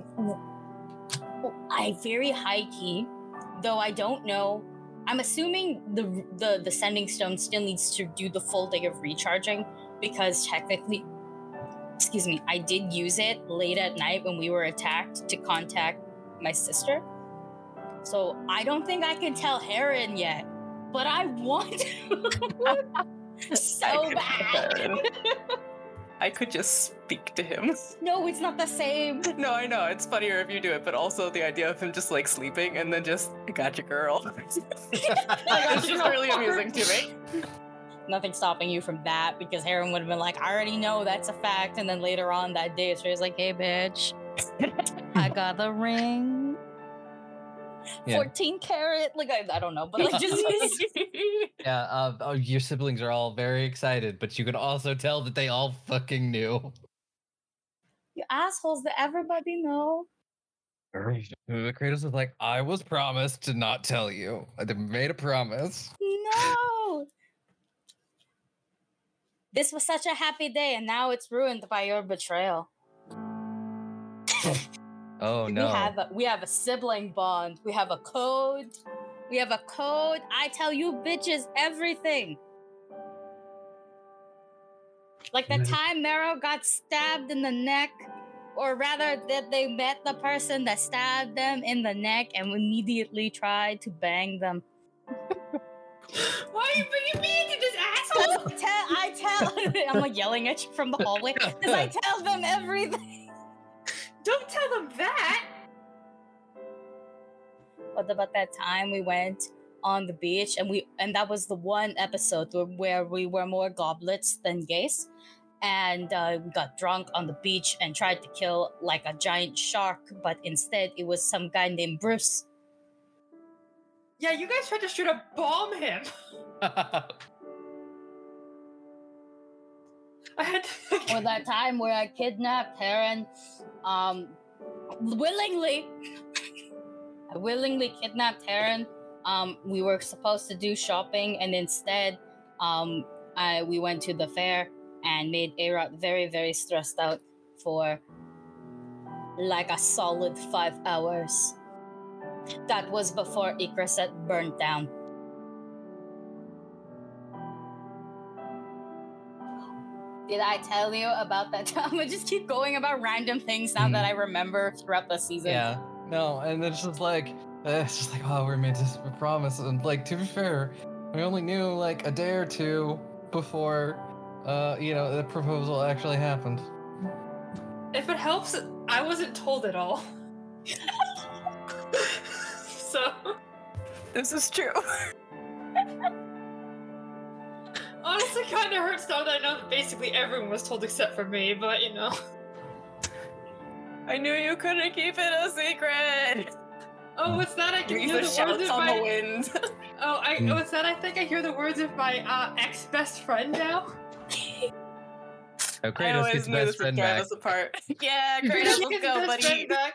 I very high key, though I don't know. I'm assuming the the the sending stone still needs to do the full day of recharging because technically, excuse me, I did use it late at night when we were attacked to contact my sister. So I don't think I can tell Heron yet, but I want to so I could bad. Heron. I could just speak to him. No, it's not the same. No, I know it's funnier if you do it, but also the idea of him just like sleeping and then just I got you, girl. Like, that's just really amusing to me. Nothing stopping you from that because Heron would have been like, I already know that's a fact. And then later on that day, she was like, hey, bitch, I got the ring. Yeah. fourteen karat. Like, I, I don't know, but like, just. Yeah, uh, oh, your siblings are all very excited, but you can also tell that they all fucking knew. You assholes that everybody know. Kratos was like, I was promised to not tell you. I made a promise. No. This was such a happy day, and now it's ruined by your betrayal. Oh no. We have a we have a sibling bond. We have a code. We have a code. I tell you bitches everything. Like the Mhm. time Meryl got stabbed in the neck, or rather that they met the person that stabbed them in the neck and immediately tried to bang them. Why are you bringing me into this asshole? I tell, I tell, I'm like yelling at you from the hallway because I tell them everything. Don't tell them that. What about that time we went on the beach and we and that was the one episode where, where we were more goblets than gays, and uh, we got drunk on the beach and tried to kill like a giant shark, but instead it was some guy named Bruce. Yeah, you guys tried to straight up bomb him. I had to. Or that time where I kidnapped Heron, um, willingly. I willingly kidnapped Heron. Um, we were supposed to do shopping, and instead, um, I we went to the fair and made A-Rod very, very stressed out for like a solid five hours. That was before Ikraset burned down. Did I tell you about that time? I'm gonna just keep going about random things now Mhm. that I remember throughout the season. Yeah, no, and it's just like, uh, it's just like, oh, we're made to promise. And like, to be fair, we only knew like a day or two before, uh, you know, the proposal actually happened. If it helps, I wasn't told at all. So, This is true. honestly, kind of hurts though that I know that basically everyone was told except for me, but you know. I knew you couldn't keep it a secret. Oh, what's that? I can Leave hear the the words shouts of on my. the wind. Oh, I. Mm. What's that? I think I hear the words of my uh, ex-best friend now. Oh, I Kratos always gets knew best this would friend drive back. us apart. Yeah, Kratos, His let's go, best buddy. friend back.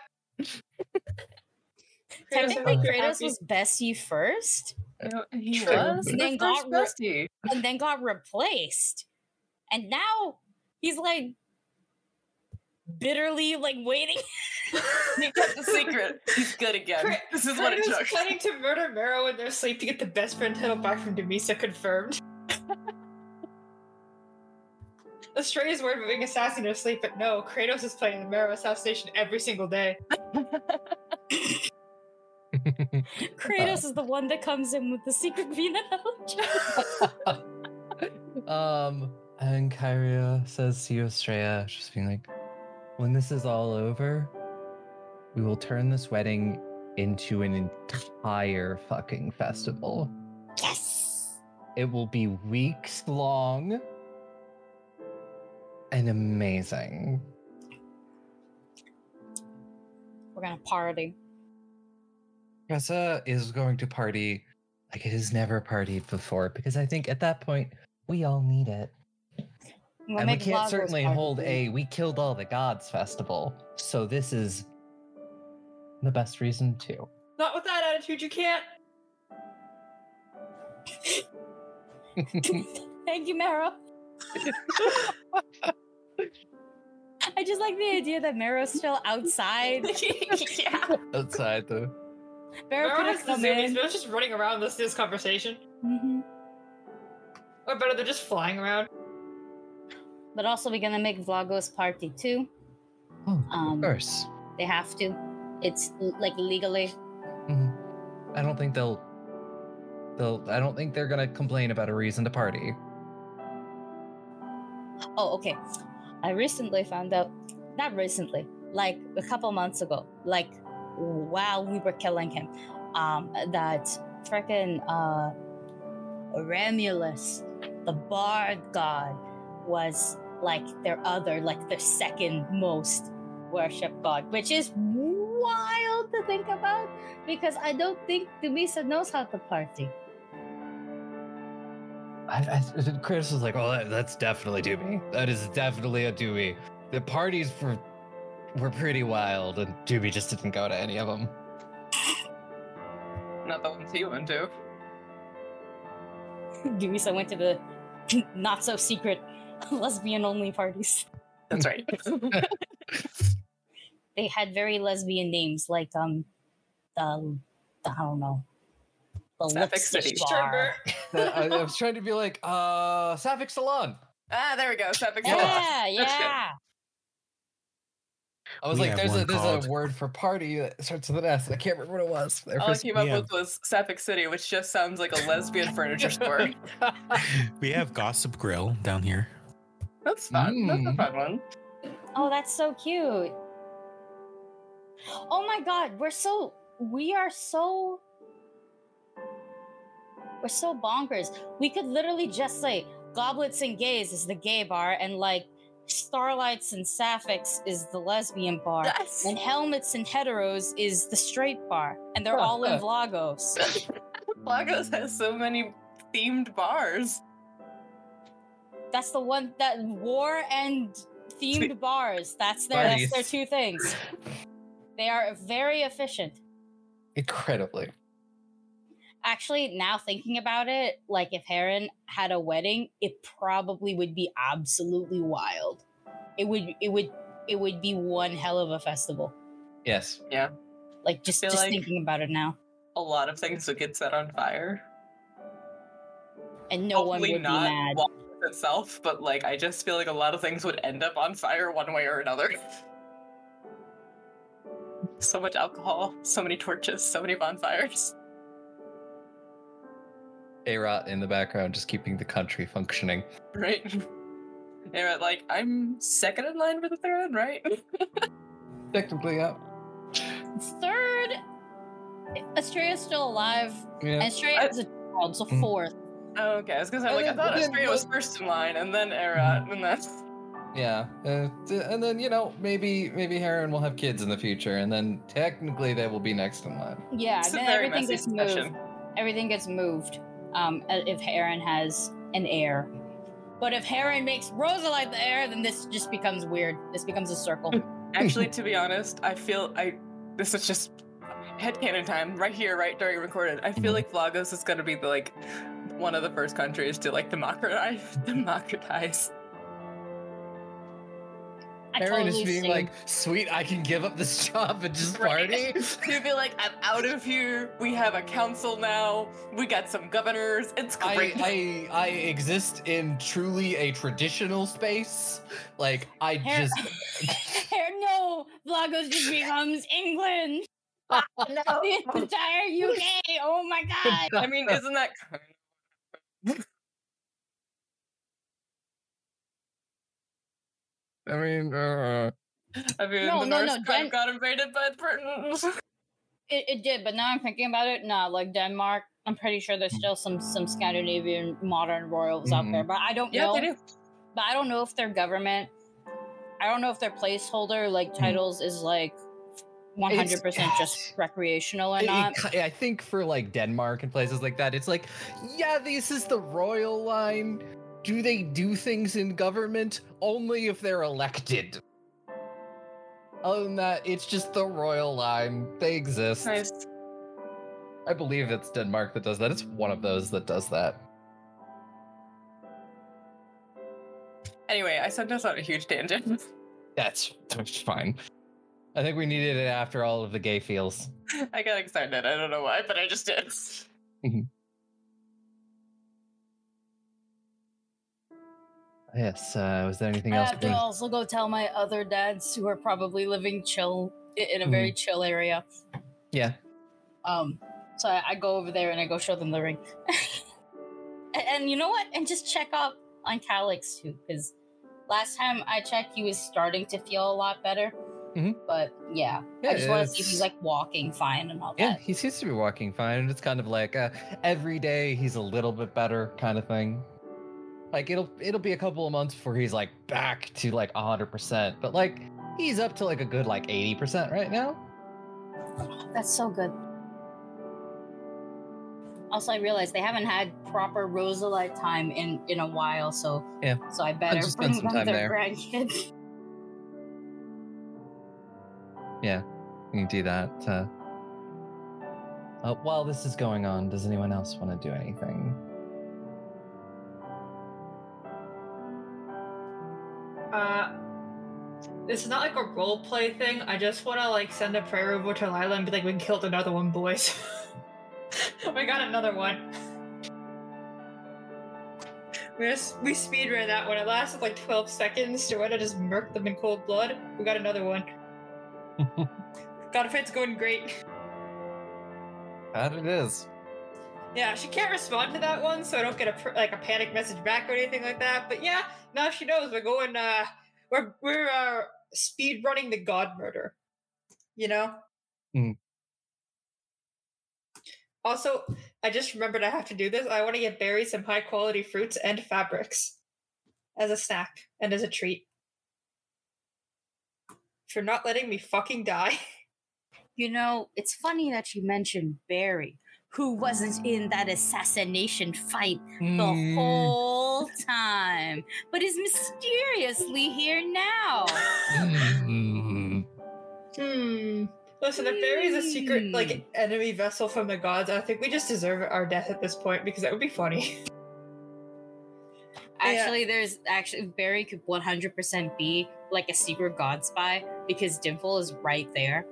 Technically, Kratos- Kratos was bestie first, He True. was. And the then first got ri- bestie. and then got replaced. And now he's like bitterly like waiting. He kept the secret. He's good again. Kra- This is what it Kratos took. planning to murder Mero in their sleep to get the best friend title back from Demisa confirmed. Estrella's worried about being assassinated in her sleep, but no, Kratos is planning the Mero assassination every single day. Kratos is the one that comes in with the secret Vina knowledge. um, and Kyria says to you, Estrella, just being like, when this is all over, we will turn this wedding into an entire fucking festival. Yes. It will be weeks long and amazing. We're gonna party. Tressa is going to party like it has never partied before, because I think at that point we all need it. We'll and we make can't Lagos certainly party hold too. a we killed all the gods festival. So this is the best reason too. Not with that attitude, you can't. Thank you, Mero. I just like the idea that Mero's still outside. Yeah. Outside the Mero Mero could has have the come zoomies, in. Mero's just running around listening to this conversation. Mm-hmm. Or better, they're just flying around. But also, we're gonna make Vlagos party too. Oh, Um, of course. They have to. It's l- like legally. Mhm. I don't think they'll they'll I don't think they're gonna complain about a reason to party. Oh, okay. I recently found out, not recently, like a couple months ago, like while we were killing him, um, that frickin' uh, Remulus, the bard god, was like their other, like their second most worshipped god, which is wild to think about because I don't think Demisa knows how to party. I, I, Chris was like, "Oh, that, that's definitely Doomy. That is definitely a Doomy. The parties were were pretty wild, and Doomy just didn't go to any of them." Not the ones he went to. Demisa went to the not so secret lesbian only parties. That's right. They had very lesbian names, like um, the, the I don't know, the Sapphic lipstick City. bar. I, I was trying to be like, uh, Sapphic Salon. Ah, there we go. Sapphic Salon. Yeah, That's good. yeah. I was We like, have there's a one there's called- a word for party that starts with an S. I can't remember what it was. There All I was- came up Yeah. with was Sapphic City, which just sounds like a lesbian furniture store. We have Gossip Grill down here. That's fun. That's a Mm. fun one. Oh, that's so cute. Oh my god, we're so we are so we're so bonkers. We could literally just say Goblets and Gays is the gay bar, and like Starlights and Sapphics is the lesbian bar, Yes. and Helmets and Heteros is the straight bar, and they're all in Vlagos. Lagos has so many themed bars. That's the one that war and themed bars. That's their that's their Parties. two things. They are very efficient. Incredibly. Actually, now thinking about it, like if Heron had a wedding, it probably would be absolutely wild. It would it would it would be one hell of a festival. Yes. Yeah. Like just feel just like- thinking about it now. A lot of things would get set on fire. And no one Hopefully would not be mad. Lagos itself, but like I just feel like a lot of things would end up on fire one way or another. So much alcohol, so many torches, so many bonfires. A-Rot in the background, just keeping the country functioning. Right? Yeah, like I'm second in line for the throne, right? Technically, yeah. Third, Estrella's still alive. Yeah. And Estrella I- is a child, so Mm. fourth. Oh, okay, I was gonna say, And like, I then- thought but then- Astrea was but- first in line, and then Erat, and then... Yeah, uh, t- and then you know maybe maybe Heron will have kids in the future, and then technically they will be next in line. Yeah, It's a then very everything messy gets succession. moved. Everything gets moved. Um, uh, if Heron has an heir. But if Heron makes Rosalite the heir, then this just becomes weird. This becomes a circle. Actually, to be honest, I feel I. This is just headcanon time, right here, right during recorded. I feel Mhm. like Vlagos is gonna be the, like one of the first countries to like democratize. Democratize. I Aaron totally is being sing. like, sweet, I can give up this job and just party. You'd be like, I'm out of here. We have a council now. We got some governors. It's I, great. I I exist in truly a traditional space. Like I Hair- just Hair, no, Vlagos just becomes England. no. The entire U K. Oh my god. I mean, isn't that kind I mean, uh, I mean, No, the no, Norse no, kind Dan- of got invaded by the Britons. It, it did, but now I'm thinking about it. Nah, like Denmark, I'm pretty sure there's still some some Scandinavian modern royals out there, but I don't Yeah, know. they do. But I don't know if their government. I don't know if their placeholder like titles is like one hundred percent just recreational or it- not. it ki- I think for like Denmark and places like that, it's like, yeah, this is the royal line. Do they do things in government? Only if they're elected. Other than that, it's just the royal line. They exist. Nice. I believe it's Denmark that does that. It's one of those that does that. Anyway, I sent us on a huge tangent. That's, that's fine. I think we needed it after all of the gay feels. I got excited. I don't know why, but I just did. Yes, uh, was there anything I else? have to also go tell my other dads who are probably living chill i- in a very chill area. Yeah. Um, so I, I go over there and I go show them the ring. and, and you know what? And just check up on Calix too, because last time I checked, he was starting to feel a lot better. Mhm. But yeah, Yeah, I just want to see if it's- he's like walking fine and all Yeah, that. he seems to be walking fine. And it's kind of like uh, every day he's a little bit better kind of thing. Like it'll it'll be a couple of months before he's like back to like one hundred percent. But like he's up to like a good like eighty percent right now. That's so good. Also, I realized they haven't had proper Rosalite time in in a while, so Yeah. so I better just spend bring some them time their there. grandkids. Yeah, you can do that. Uh, uh, while this is going on, does anyone else want to do anything? Uh, this is not like a role play thing. I just want to like send a prayer over to Lila and be like, "We killed another one, boys. We got another one." We just we speedran that one. It lasted like twelve seconds. Joanna just murked them in cold blood. We got another one. God, if it's going great. That it is. Yeah, she can't respond to that one, so I don't get a pr- like a panic message back or anything like that. But yeah, now she knows we're going. Uh, we're we're uh, speed running the god murder. You know. Mm. Also, I just remembered I have to do this. I want to get Barry some high quality fruits and fabrics as a snack and as a treat for not letting me fucking die. You know, it's funny that you mentioned Barry, who wasn't in that assassination fight the Mm. whole time, but is mysteriously here now. Mm. Hmm. Listen, if Barry is a secret, Hmm. like, enemy vessel from the gods, I think we just deserve our death at this point because that would be funny. Actually, there's actually Barry could one hundred percent be like a secret god spy because Dimple is right there.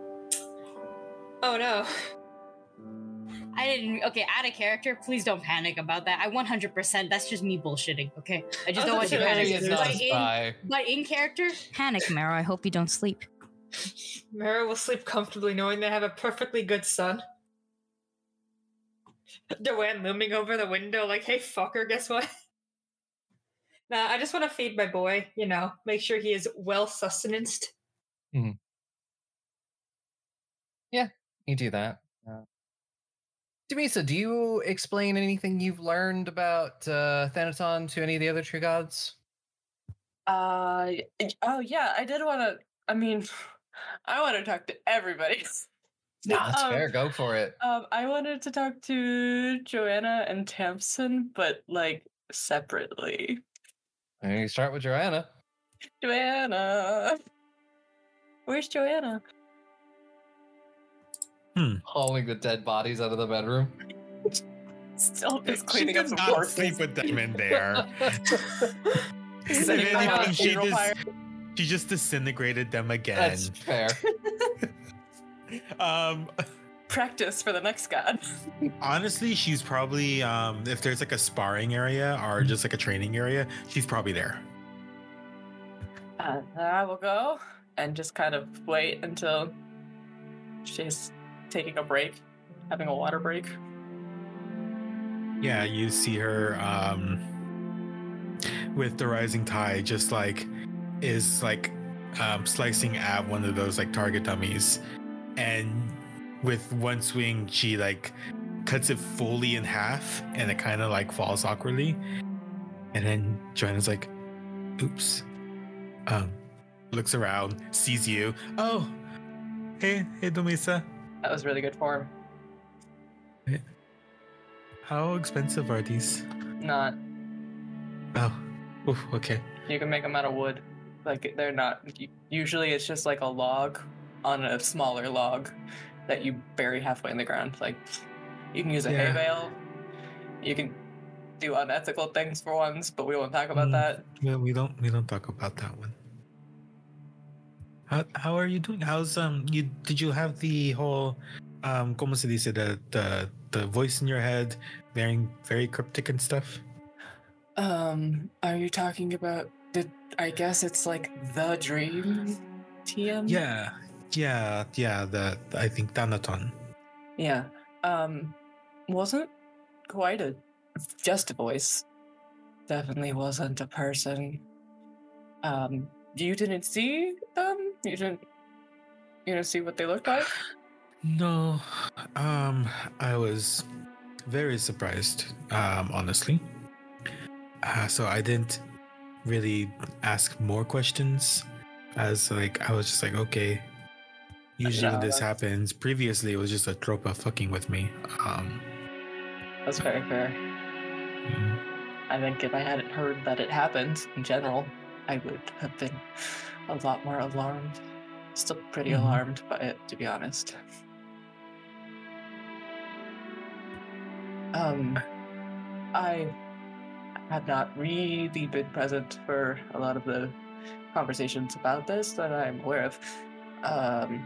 Oh no. I didn't. Okay, out of character. Please don't panic about that. I one hundred percent. That's just me bullshitting. Okay, I just I don't was want you to gonna panic. say, Barry is not a But in, spy. but in character, panic, Mara. I hope you don't sleep. Mara will sleep comfortably knowing they have a perfectly good son. Joanne looming over the window like, hey fucker, guess what? Nah, I just want to feed my boy, you know, make sure he is well sustenanced. You do that. Uh, Demisa, do you explain anything you've learned about uh, Thanaton to any of the other true gods? Uh, y- oh yeah, I did want to. I mean, I want to talk to everybody. No, that's Um, fair. Go for it. Um, I wanted to talk to Joanna and Tamsin, but like separately. You start with Joanna. Joanna, where's Joanna? Hauling the dead bodies out of the bedroom. Still just She cleaning up did some not sleep corpses. with them in there. Sitting If behind anything, a she funeral just- pyre. She just disintegrated them again. That's fair. um, Practice for the next god. honestly, she's probably um, if there's like a sparring area or just like a training area, she's probably there. Uh, I will go and just kind of wait until she's taking a break, having a water break. Yeah, you see her um, with the rising tide, just like is like um, slicing at one of those like target dummies, and with one swing, she like cuts it fully in half, and it kind of like falls awkwardly. And then Joanna's like, "Oops." Um, looks around, sees you. Oh, hey, hey, Dumisa. That was really good form. How expensive are these? Not. Oh, oof, okay. You can make them out of wood. Like, they're not. Usually it's just like a log on a smaller log that you bury halfway in the ground. Like, you can use a Yeah. hay bale. You can do unethical things for once, but we won't talk about Mm. that. Yeah, we don't we don't talk about that one. How how are you doing? How's um you did you have the whole um como se dice the the the voice in your head very very cryptic and stuff? Um, are you talking about the? I guess it's like the dream, T M. Yeah, yeah, yeah. The I think Thanaton. Yeah. Um, wasn't quite a just a voice. Definitely wasn't a person. Um, you didn't see them? You didn't. You didn't see what they looked like? No, um, I was very surprised. Um, honestly. Uh, so I didn't really ask more questions, as like I was just like, okay. Usually when No, this that's- happens, previously it was just a tropa fucking with me. Um, That's very fair. mm, I think if I hadn't heard that it happened in general, I would have been a lot more alarmed. Still pretty Mhm. alarmed by it, to be honest. Um, I had not really been present for a lot of the conversations about this that I'm aware of. Um,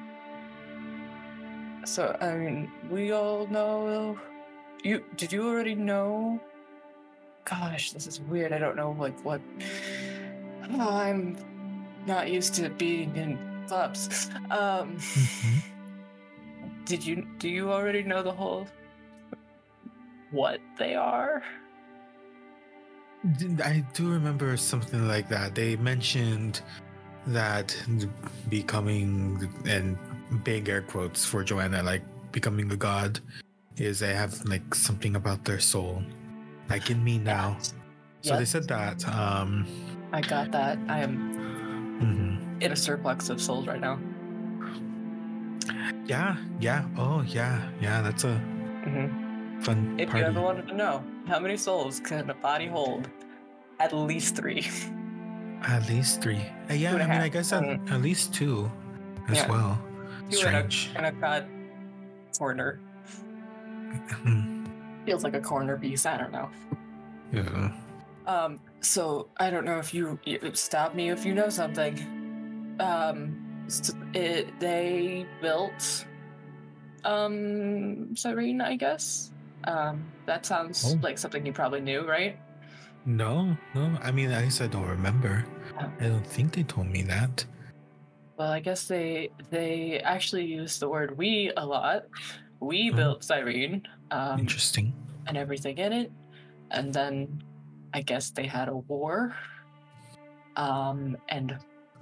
so, I mean, we all know. You did you already know? Gosh, this is weird. I don't know, like what. Oh, I'm not used to being in clubs. Um, Mhm. did you do you already know the whole what they are? d- I do remember something like that. They mentioned that becoming, and big air quotes for Joanna, like becoming a god, is they have like something about their soul, like in me now. So they Yes. said that. Um, I got that. I am mhm. in a surplus of souls right now. Yeah, yeah. Oh, yeah, yeah. That's a Mm-hmm. fun If party. you ever wanted to know, how many souls can a body hold? At least three. At least three. Uh, yeah, Two and I a mean, I half. guess at, Mm. at least two as Yeah. well. Two in a, Strange. in a god corner. Hmm. Feels like a corner piece. I don't know. Yeah. Um, so I don't know if you, you stop me if you know something. Um, s- it, they built um Serene, I guess. Um, that sounds Oh. like something you probably knew, right? No, no. I mean, I guess I don't remember. Oh. I don't think they told me that. Well, I guess they they actually use the word "we" a lot. We Oh. built Cyrene, um, Interesting. and everything in it, and then I guess they had a war. Um, and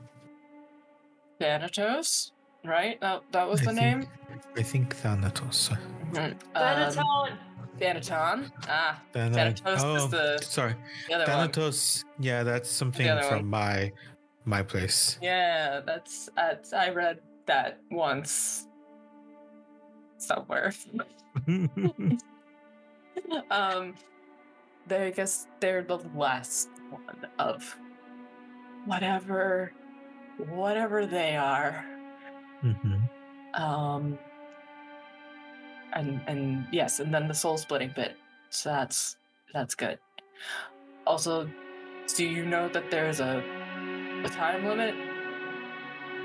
Thanatos, right? That that was I the think, name. I think Thanatos. Mhm. Um, Thanaton. Thanaton. Ah, Thana- Thanatos oh, is the, sorry. the other one. Thanatos. Yeah, that's something other from my my place. Yeah, that's, that's I read that once somewhere. um, they I guess they're the last one of whatever, whatever they are. Mhm. Um, and and yes, and then the soul splitting bit. So that's that's good. Also, do you know that there's a a time limit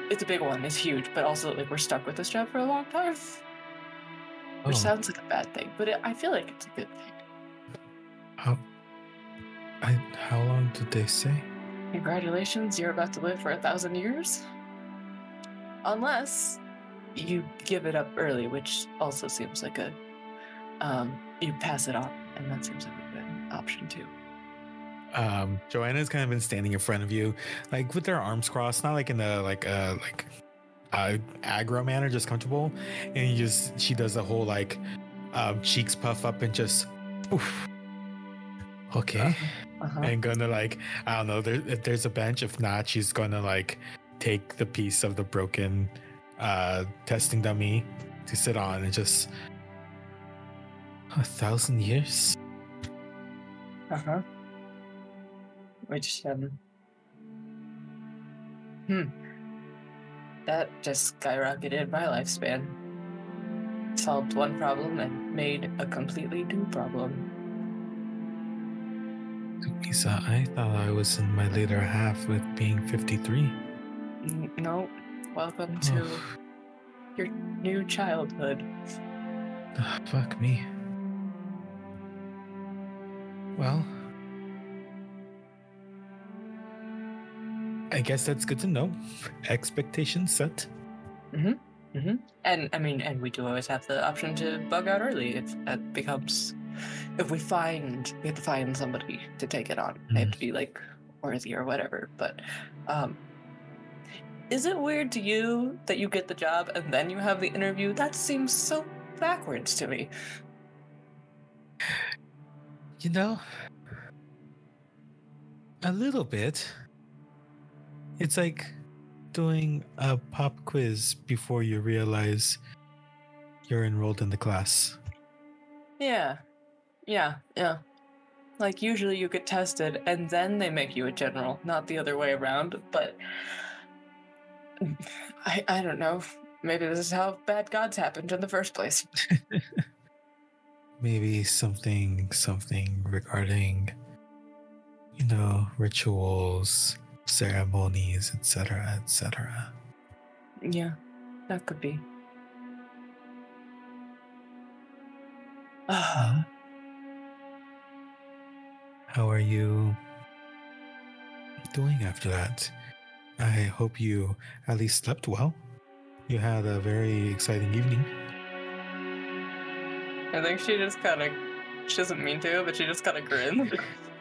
it's a big one. It's huge, but also like we're stuck with this job for a long time, which Oh. sounds like a bad thing, but it, I feel like it's a good thing. How? I. How long did they say? Congratulations, you're about to live for a thousand years. Unless you give it up early, which also seems like a um you pass it on, and that seems like a good option too. Um, Joanna's kind of been standing in front of you, like with their arms crossed, not like in a like uh like uh aggro manner, just comfortable. And you just she does the whole like um cheeks puff up and just oof. Okay. Uh-huh. And gonna like I don't know, there if there's a bench. If not, she's gonna like take the piece of the broken uh testing dummy to sit on and just a thousand years. Uh-huh. Which, um... Hmm. That just skyrocketed my lifespan. Solved one problem and made a completely new problem. Lisa, I thought I was in my later half with being fifty-three. N- no. Welcome to Oh, your new childhood. ah, fuck me. Well, I guess that's good to know. Expectations set. Mm-hmm. And I mean, and we do always have the option to bug out early if that becomes, if we find we have to find somebody to take it on. They have to be like worthy or whatever. But um, is it weird to you that you get the job and then you have the interview? That seems so backwards to me. You know, a little bit. It's like doing a pop quiz before you realize you're enrolled in the class. Yeah, yeah, yeah. Like usually you get tested and then they make you a general, not the other way around. But I, I don't know. Maybe this is how bad gods happened in the first place. Maybe something, something regarding, you know, rituals, ceremonies, et cetera, et cetera. Yeah, that could be. Ah, How are you doing after that? I hope you at least slept well. You had a very exciting evening. I think she just kind of, she doesn't mean to, but she just kind of grins.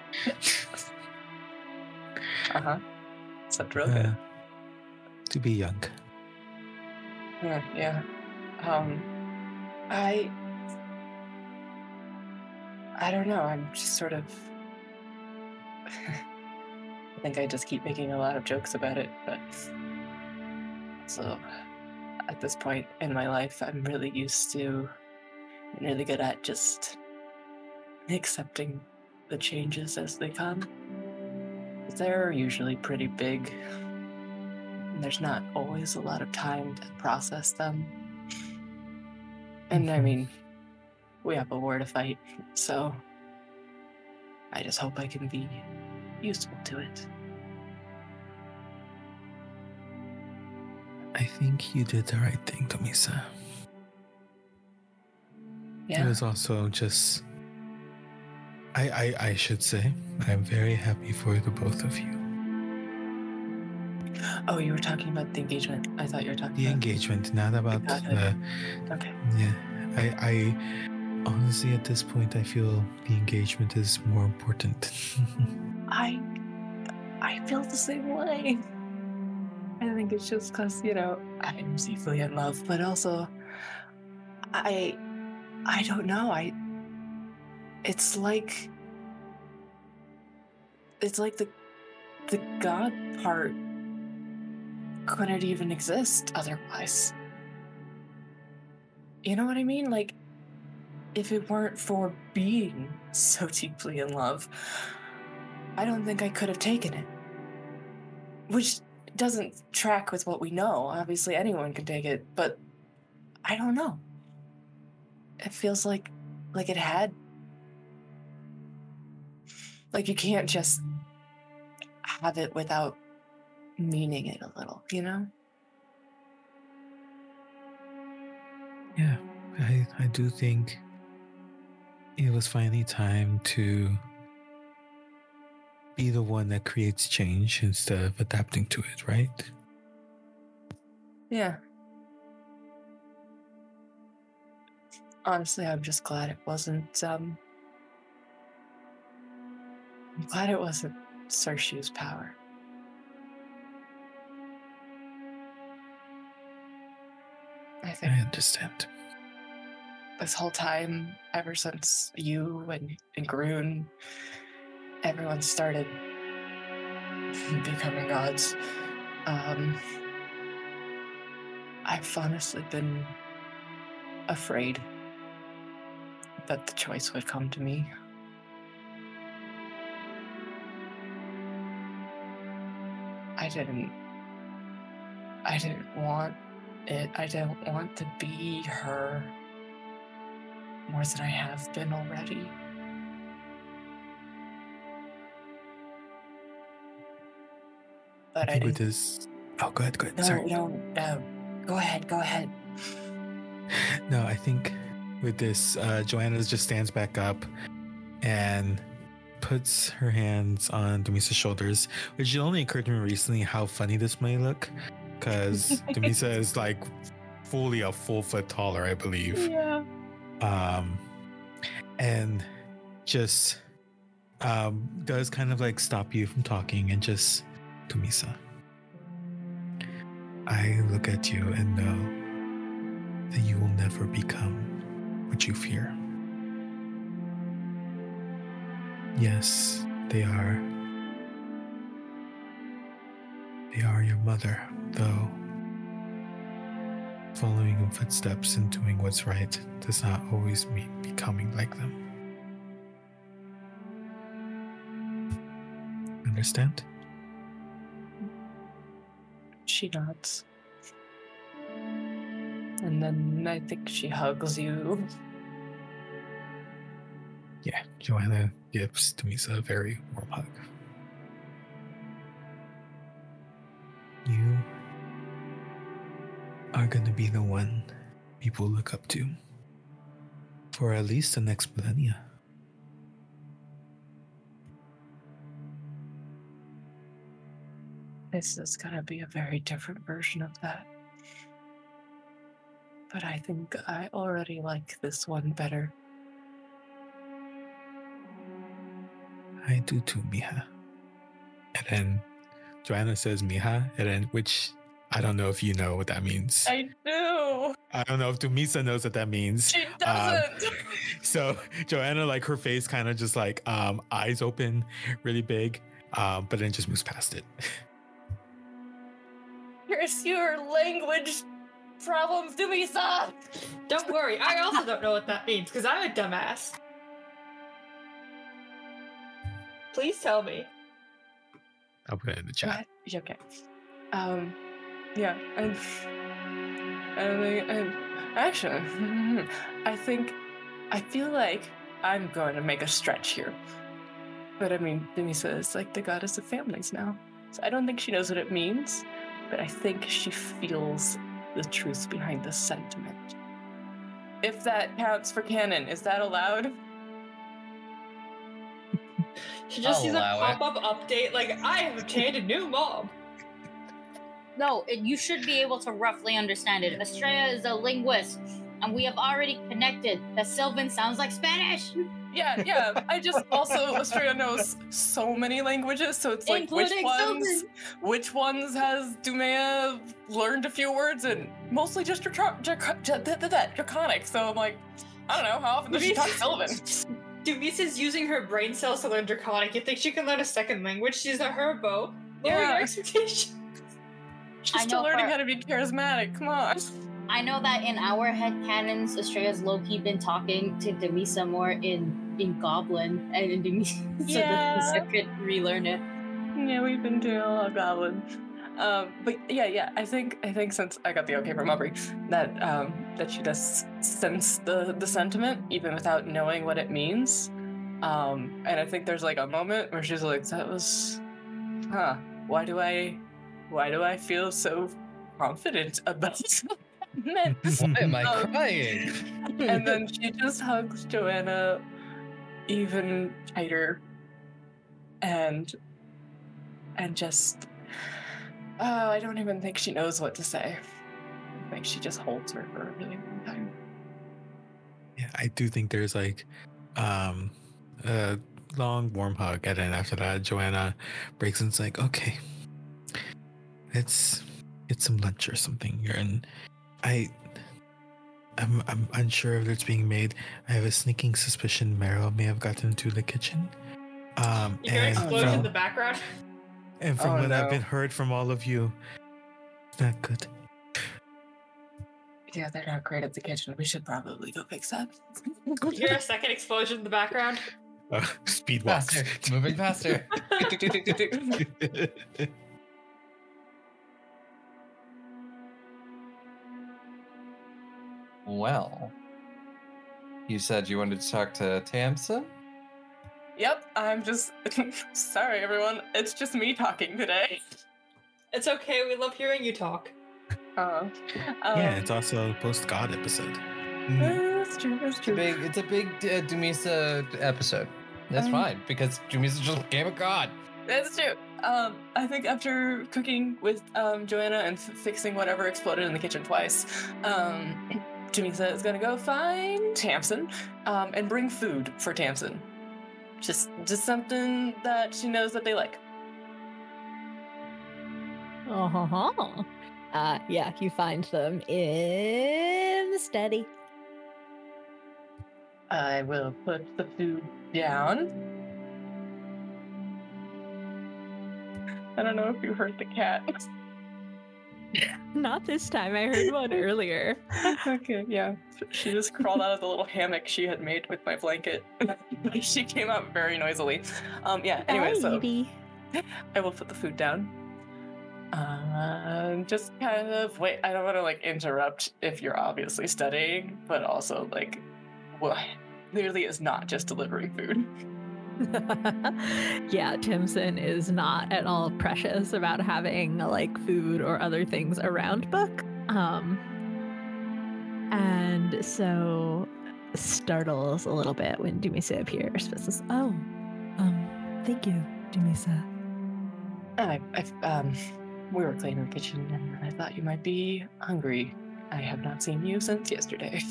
Uh-huh. Slept real good. Uh, to be young. Yeah, yeah. Um, I, I don't know. I'm just sort of. I think I just keep making a lot of jokes about it, but so at this point in my life, I'm really used to, I'm really good at just accepting the changes as they come. They're usually pretty big, and there's not always a lot of time to process them. And I Mhm. mean, we have a war to fight, so I just hope I can be useful to it. I think you did the right thing, Tomisa. Yeah. It was also just. I, I, I should say, I'm very happy for the both of you. Oh, you were talking about the engagement. I thought you were talking The about engagement, not about godhood. the. Okay. Yeah. I, I honestly, at this point, I feel the engagement is more important. I I feel the same way. I think it's just because, you know, I'm deeply in love, but also I I don't know. I it's like it's like the the God part couldn't even exist otherwise. You know what I mean? Like, if it weren't for being so deeply in love, I don't think I could have taken it. Which doesn't track with what we know. Obviously, anyone can take it, but I don't know. It feels like like it had. Like you can't just have it without meaning it a little, you know? Yeah, I, I do think it was finally time to be the one that creates change instead of adapting to it, right? Yeah. Honestly, I'm just glad it wasn't, um... I'm glad it wasn't Saoirse's power. I think I understand. this whole time, ever since you and, and Groon, everyone started becoming gods, um, I've honestly been afraid that the choice would come to me. I didn't... I didn't want it. I don't want to be her more than I have been already. But I I think with didn't... this... Oh, go ahead, go ahead. No, Sorry. no, no. Go ahead, go ahead. No, I think with this, uh, Joanna just stands back up and puts her hands on Demisa's shoulders, which only occurred to me recently how funny this may look, because Demisa is like fully a full foot taller, I believe. Yeah. Um, and just um, does kind of like stop you from talking and just, Demisa, I look at you and know that you will never become what you fear. Yes, they are. They are your mother, though. Following in footsteps and doing what's right does not always mean becoming like them. Understand? She nods. And then I think she hugs you. Yeah, Joanna gives Demisa a very warm hug. You are going to be the one people look up to for at least the next millennia. This is gonna be a very different version of that. But I think I already like this one better. I do too, Mija. And then Joanna says Mija, and then which I don't know if you know what that means. I do. I don't know if Demisa knows what that means. She doesn't. Um, so Joanna, like her face kind of just like um, eyes open really big, um, but then just moves past it. Here's your language problems, Demisa. Don't worry, I also don't know what that means because I'm a dumbass. Please tell me. I'll put it in the chat. What? Okay. Um, yeah, and I think, I, actually, I think, I feel like I'm going to make a stretch here. But I mean, Demisa is like the goddess of families now. So I don't think she knows what it means, but I think she feels the truth behind the sentiment. If that counts for canon, is that allowed? She just I'll sees a allow it. pop-up update like, I have obtained a new mom. No, it, you should be able to roughly understand it. Estrella is a linguist, and we have already connected that Sylvan sounds like Spanish. Yeah, yeah. I just also, Estrella knows so many languages, so it's like, which Including ones, Sylvan. which ones has Dumea learned a few words, and mostly just dra- dra- dra- dra- dra- draconic, so I'm like, I don't know, how often does she talk Sylvan? Demisa's using her brain cells to learn Draconic. You think she can learn a second language? She's a herbo. Lower Yeah. your expectations. She's I still know learning for- how to be charismatic, come on. I know that in our headcanons, Estrella's low-key been talking to Demisa more in, in Goblin, and in Demisa, so Yeah. that Demisa could relearn it. Yeah, we've been doing a lot of Goblin. Um, but yeah, yeah, I think I think since I got the okay from Aubrey, that um, that she does sense the the sentiment even without knowing what it means. Um, and I think there's like a moment where she's like, "That was, huh? Why do I, why do I feel so confident about Men. Why am I Um, crying? And then she just hugs Joanna even tighter and and just oh, I don't even think she knows what to say. I think she just holds her for a really long time. Yeah, I do think there's like um a long warm hug, and then after that Joanna breaks and it's like, okay, let's get some lunch or something here. And I I'm I'm unsure if it's being made. I have a sneaking suspicion Meryl may have gotten into the kitchen. Um You hear an and explosion in from, the background? and from Oh, what I've no. been heard from all of you, it's not good. Yeah, they're not great at the kitchen. We should probably go fix that. You hear a second explosion in the background? Uh, speed walks. Faster, moving faster. Well, you said you wanted to talk to Tamsin? Yep, I'm just sorry, everyone. It's just me talking today. It's okay, we love hearing you talk. Uh, Yeah, um, it's also a post God episode. Mm, that's true. That's It's a true. big, it's a big uh, Dumisa episode. That's Um, fine because Dumisa just became a god. That's true. Um, I think after cooking with um, Joanna and f- fixing whatever exploded in the kitchen twice, um, Jamisa is gonna go find Tamsin um, and bring food for Tamsin. Just, just something that she knows that they like. Oh, uh, yeah, you find them in the study. I will put the food down. I don't know if you heard the cat. Not this time. I heard one earlier. Okay, yeah. She just crawled out of the little hammock she had made with my blanket. She came out very noisily. Um, yeah, anyway, so Baby. I will put the food down. Um, just kind of wait. I don't want to like interrupt if you're obviously studying, but also like, well, clearly is not just delivering food. Yeah, Timson is not at all precious about having like food or other things around Book. Um, and so startles a little bit when Dumisa appears, but says, "Oh, um, thank you, Dumisa." I, I, um, we were cleaning the kitchen, and I thought you might be hungry. I have not seen you since yesterday.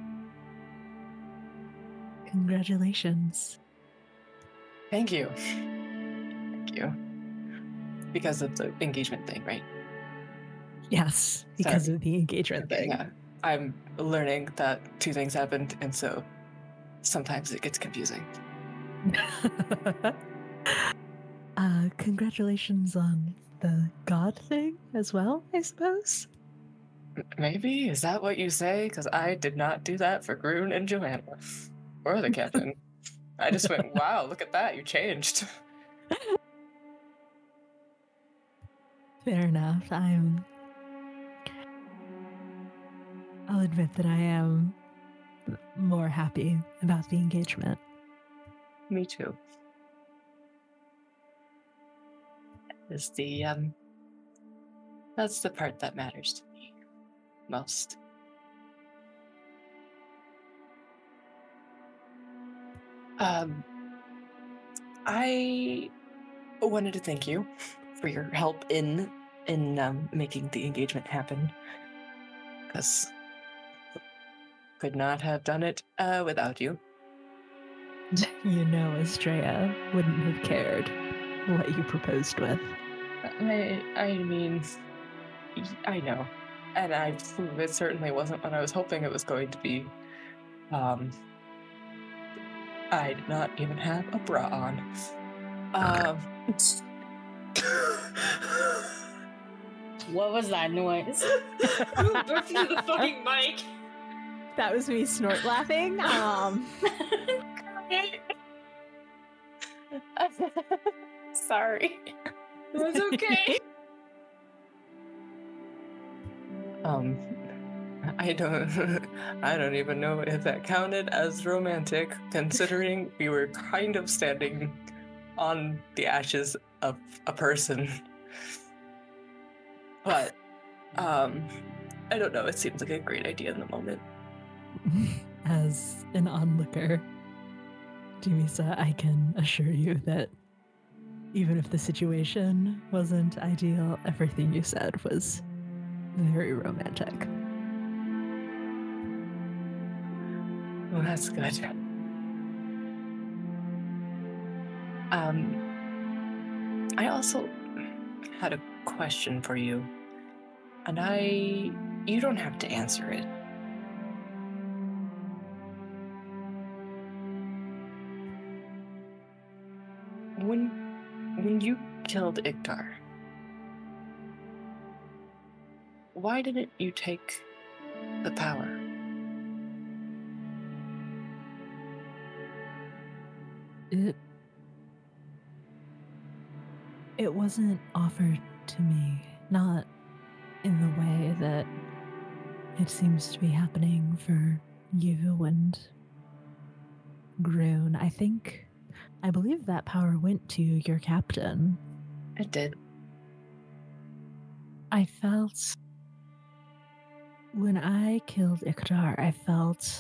Congratulations. Thank you. Thank you. Because of the engagement thing, right? Yes, because Sorry. of the engagement thing. Yeah. I'm learning that two things happened, and so sometimes it gets confusing. uh, congratulations on the god thing as well, I suppose. M- Maybe? Is that what you say? Because I did not do that for Groon and Joanna. Or the captain. I just went, wow, look at that, you changed. Fair enough. I'm. I'll admit that I am more happy about the engagement. Me too. Is the um that's the part that matters to me most. Um I wanted to thank you for your help in in um, making the engagement happen, because could not have done it uh, without you. You know, Estrella wouldn't have cared what you proposed with. I I mean, I know, and I it certainly wasn't what I was hoping it was going to be. Um, I did not even have a bra on. Um, What was that noise? Who burped into the fucking mic? That was me snort laughing. Um, sorry. It was okay. Um, I don't, I don't even know if that counted as romantic, considering we were kind of standing on the ashes of a person. But, um, I don't know. It seems like a great idea in the moment. As an onlooker, Dumisa, I can assure you that even if the situation wasn't ideal, everything you said was very romantic. Well, that's good. Um, I also had a question for you, and I, you don't have to answer it. When, when you killed Iktar, why didn't you take the power? It it wasn't offered to me, not in the way that it seems to be happening for you and Groon. I think, I believe that power went to your captain. It did. I felt, when I killed Iktar, I felt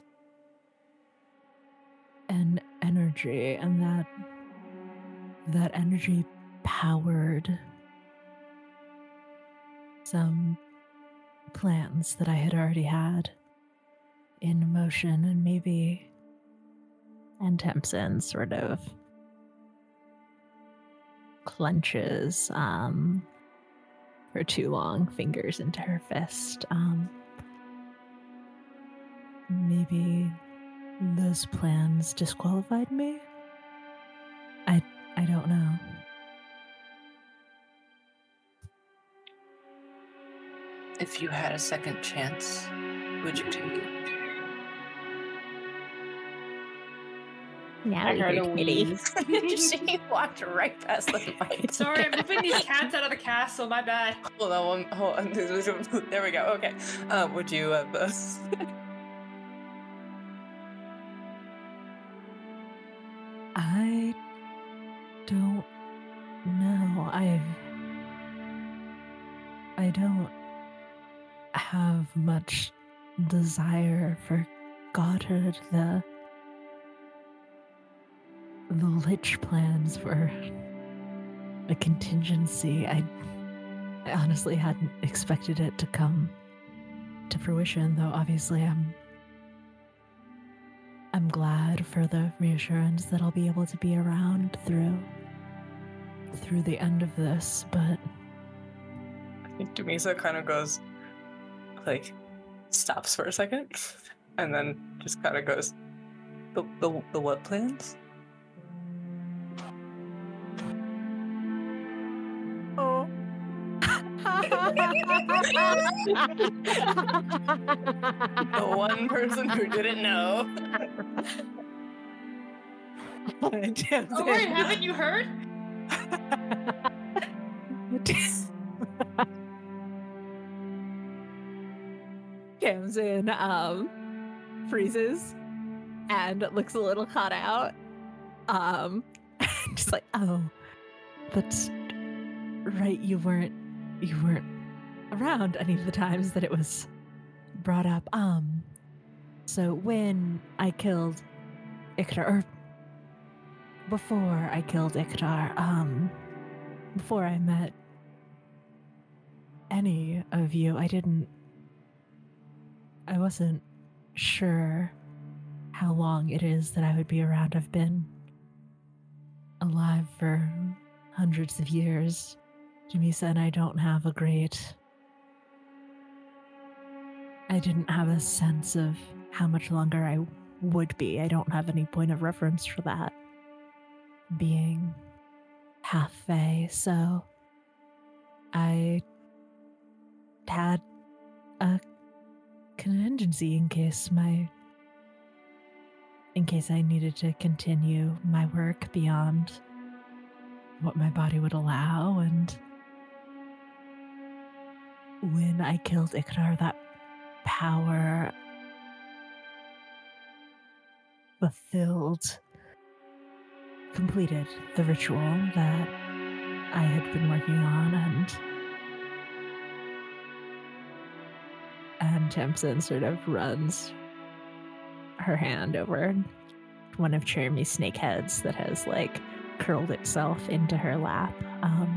an energy, and that that energy powered some plans that I had already had in motion, and maybe and Tempson sort of clenches um, her two long fingers into her fist. Um, maybe those plans disqualified me? I I don't know. If you had a second chance, would you take it? Now I heard a committee. wheeze. Just you walked right past the mic. Sorry, I'm moving these cats out of the castle. My bad. Hold on, one, hold on. There we go. Okay. Uh, would you uh, both? I don't know. I I don't have much desire for godhood. The the Lich plans were a contingency. I, I honestly hadn't expected it to come to fruition, though obviously I'm I'm glad for the reassurance that I'll be able to be around through through the end of this, but I think Dumisa kind of goes, like, stops for a second, and then just kind of goes, the, the, the what plans? oh. The one person who didn't know. Oh wait, haven't you heard? Tamsin um freezes and looks a little caught out. Um just like, oh, that's right, you weren't you weren't around any of the times that it was brought up. Um so when I killed Iktar, or before I killed Iktar, um before I met any of you, I didn't I wasn't sure how long it is that I would be around. I've been alive for hundreds of years. Dumisa, and I don't have a great... I didn't have a sense of how much longer I would be. I don't have any point of reference for that. Being half Fae, so I had a contingency in case my in case I needed to continue my work beyond what my body would allow. And when I killed Iktar, that power fulfilled, completed the ritual that I had been working on, and And Tamsin sort of runs her hand over one of Jeremy's snake heads that has like curled itself into her lap. Um,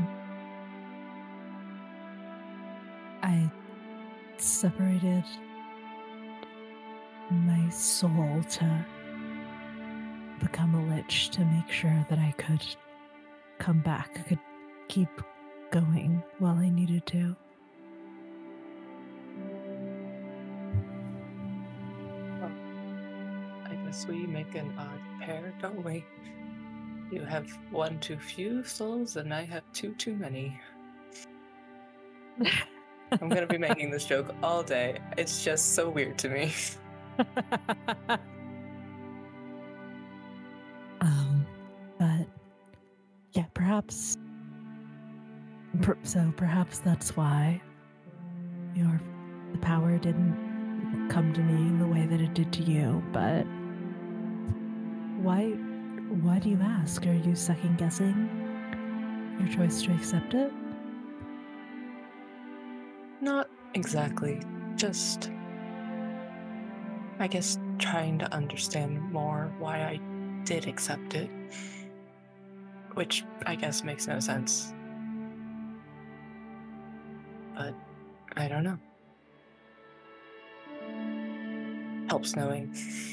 I separated my soul to become a lich to make sure that I could come back, I could keep going while I needed to. Well, I guess we make an odd pair, don't we? You have one too few souls, and I have two too many. I'm gonna be making this joke all day. It's just so weird to me. um, but yeah, perhaps. Per, so perhaps that's why your the power didn't come to me in the way that it did to you. But why? Why do you ask? Are you second guessing your choice to accept it? Not exactly. Just, I guess, trying to understand more why I did accept it. Which I guess makes no sense. But I don't know. Helps knowing.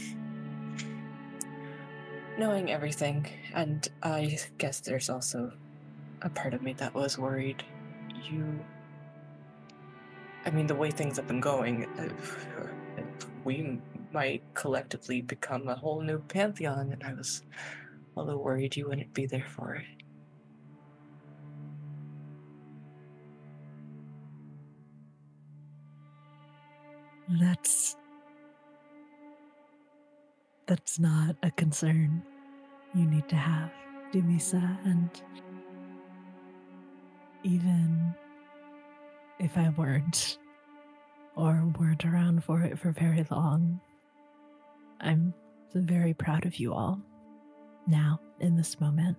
Knowing everything. And I guess there's also a part of me that was worried. You... I mean, the way things have been going, we might collectively become a whole new pantheon, and I was a little worried you wouldn't be there for it. That's... That's not a concern you need to have, Dumisa, and even if I weren't, or weren't around for it for very long, I'm very proud of you all, now, in this moment.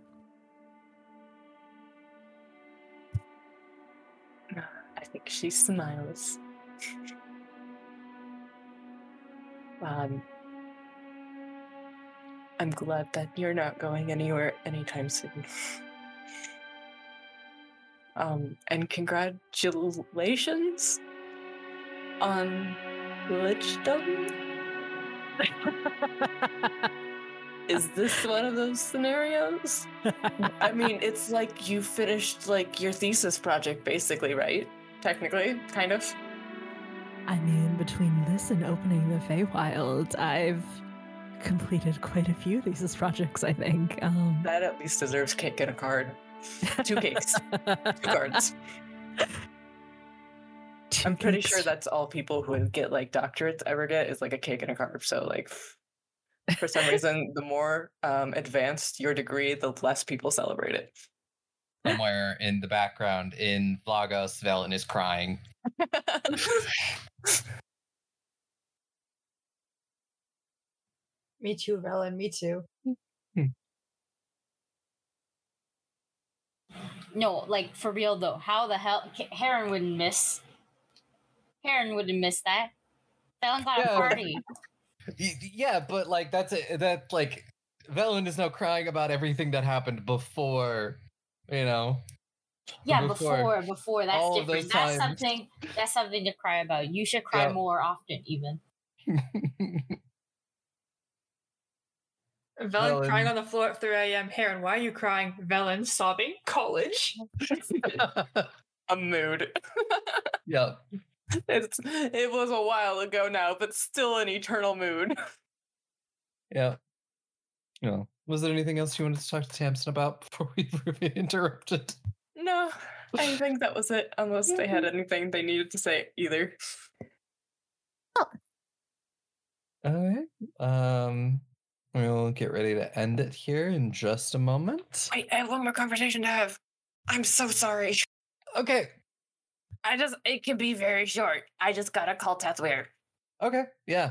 I think she smiles. um, I'm glad that you're not going anywhere anytime soon. Um, and congratulations on lichdom. Is this one of those scenarios? I mean, it's like you finished like your thesis project, basically, right? Technically, kind of. I mean, between this and opening the Feywild, I've completed quite a few thesis projects, I think. Um, that at least deserves cake and a card. Two cakes. Two cards. Two I'm pretty cakes. sure that's all people who get like doctorates ever get is like a cake and a card. So like for some reason, the more um, advanced your degree, the less people celebrate it. Somewhere in the background in Vlagos, Velen is crying. Me too, Velen, me too. No, like for real though. How the hell Heron wouldn't miss? Heron wouldn't miss that. Velen's at Yeah. a party. Y- Yeah, but like that's a, that like Velen is now crying about everything that happened before, you know. Yeah, Before before before that's all of different. those That's times. something that's something to cry about. You should cry Yeah. more often, even. Velen, Velen. crying on the floor at three a.m. Heron, why are you crying? Velen sobbing. College. A mood. Yep. It's it was a while ago now, but still an eternal mood. Yeah. Yeah. Was there anything else you wanted to talk to Tamsin about before we were interrupted? No, I think that was it, unless they had anything they needed to say either. Okay. Um, we'll get ready to end it here in just a moment. Wait, I have one more conversation to have. I'm so sorry. Okay. I just, it can be very short. I just gotta call Tethweir. Okay. Yeah.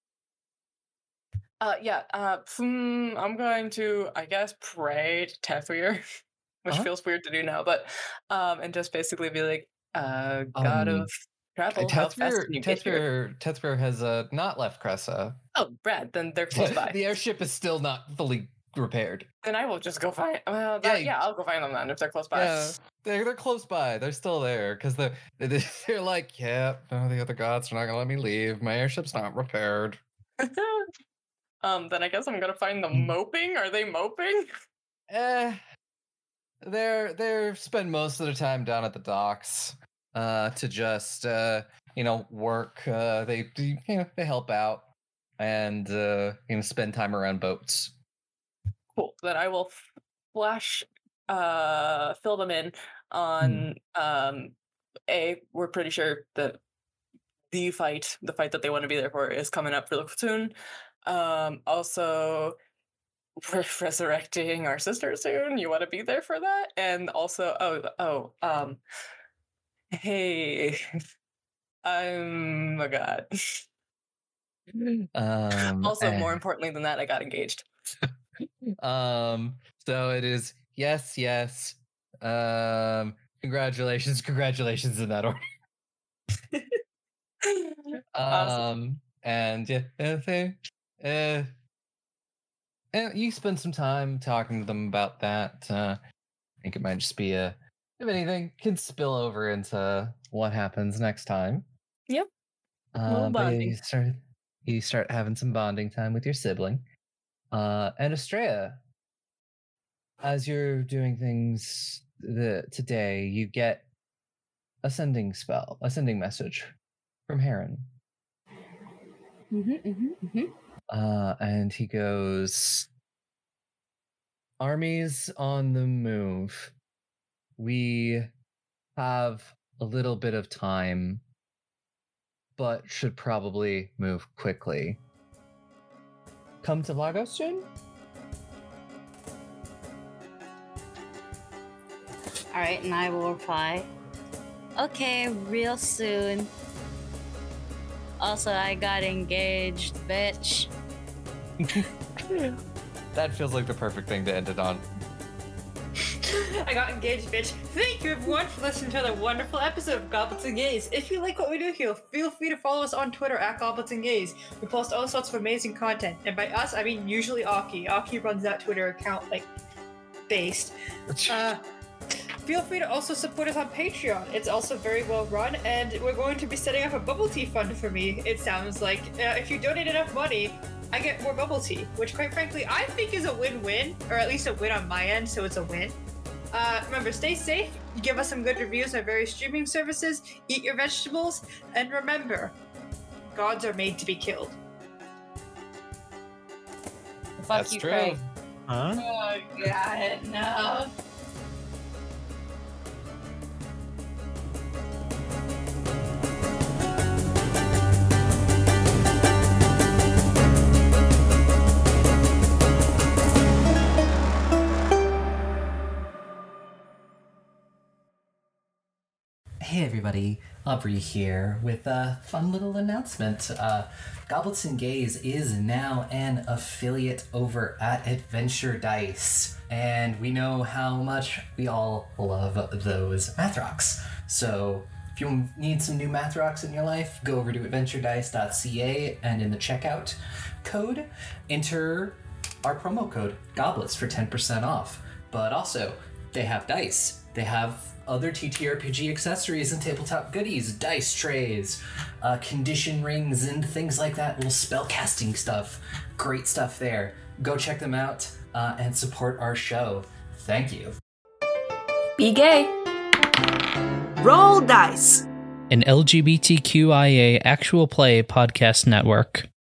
Uh, yeah, uh, hmm, I'm going to, I guess, pray to Tethweir, which Uh-huh. feels weird to do now, but, um, and just basically be like, uh, God Um, of travel. How fast Tethfir, can you get here? Tethfir, Tethfir has uh, not left Cressa. Oh, Brad, then they're close by. The airship is still not fully repaired. Then I will just go find. Well, that, Yeah, yeah, I'll go find them then if they're close by. Yeah, they're they're close by. They're still there because they're they're like, yeah, no, the other gods are not gonna let me leave. My airship's not repaired. um, then I guess I'm gonna find them moping. Are they moping? Eh, they're they're spend most of their time down at the docks, uh, to just uh, you know, work. Uh, they do, you know, they help out and uh, you know, spend time around boats. Cool. Then I will flash, uh, fill them in on um, a. We're pretty sure that the fight, the fight that they want to be there for, is coming up really soon. Um, also, we're resurrecting our sister soon. You want to be there for that? And also, oh, oh, um, hey, I'm a god. Um, also, more eh. importantly than that, I got engaged. Um, so it is yes, yes. Um, congratulations, congratulations in that order. Awesome. Um, and yeah, uh, they, uh, and you spend some time talking to them about that. Uh, I think it might just be a, if anything, can spill over into what happens next time. Yep. little Um, but yeah, bonding. you start, you start having some bonding time with your sibling. Uh, and Estrella, as you're doing things the today, you get a sending spell, a sending message from Heron. Mm-hmm, mm-hmm, mm-hmm. Uh, and he goes, armies on the move. We have a little bit of time, but should probably move quickly. Come to Lagos soon? All right, and I will reply. Okay, real soon. Also, I got engaged, bitch. That feels like the perfect thing to end it on. I got engaged, bitch. Thank you, everyone, for listening to another wonderful episode of Goblets and Gays. If you like what we do here, feel free to follow us on Twitter at Goblets and Gays. We post all sorts of amazing content, and by us, I mean usually Aki. Aki runs that Twitter account, like, based. Uh, feel free to also support us on Patreon. It's also very well run, and we're going to be setting up a bubble tea fund for me, it sounds like. Uh, if you donate enough money, I get more bubble tea, which quite frankly, I think is a win-win, or at least a win on my end, so it's a win. Uh, remember, stay safe, give us some good reviews on various streaming services, eat your vegetables, and remember, gods are made to be killed. Fuck That's you, true. Craig. Huh? Oh, God, no. Hey everybody, Aubrey here with a fun little announcement. Uh, Goblets and Gays is now an affiliate over at Adventure Dice, and we know how much we all love those math rocks. So if you need some new math rocks in your life, go over to adventure dice dot c a and in the checkout code, enter our promo code GOBLETS for ten percent off. But also, they have dice. They have other T T R P G accessories and tabletop goodies, dice trays, uh, condition rings, and things like that, little spell casting stuff. Great stuff there. Go check them out uh, and support our show. Thank you. Be gay. Roll dice. An L G B T Q I A actual play podcast network.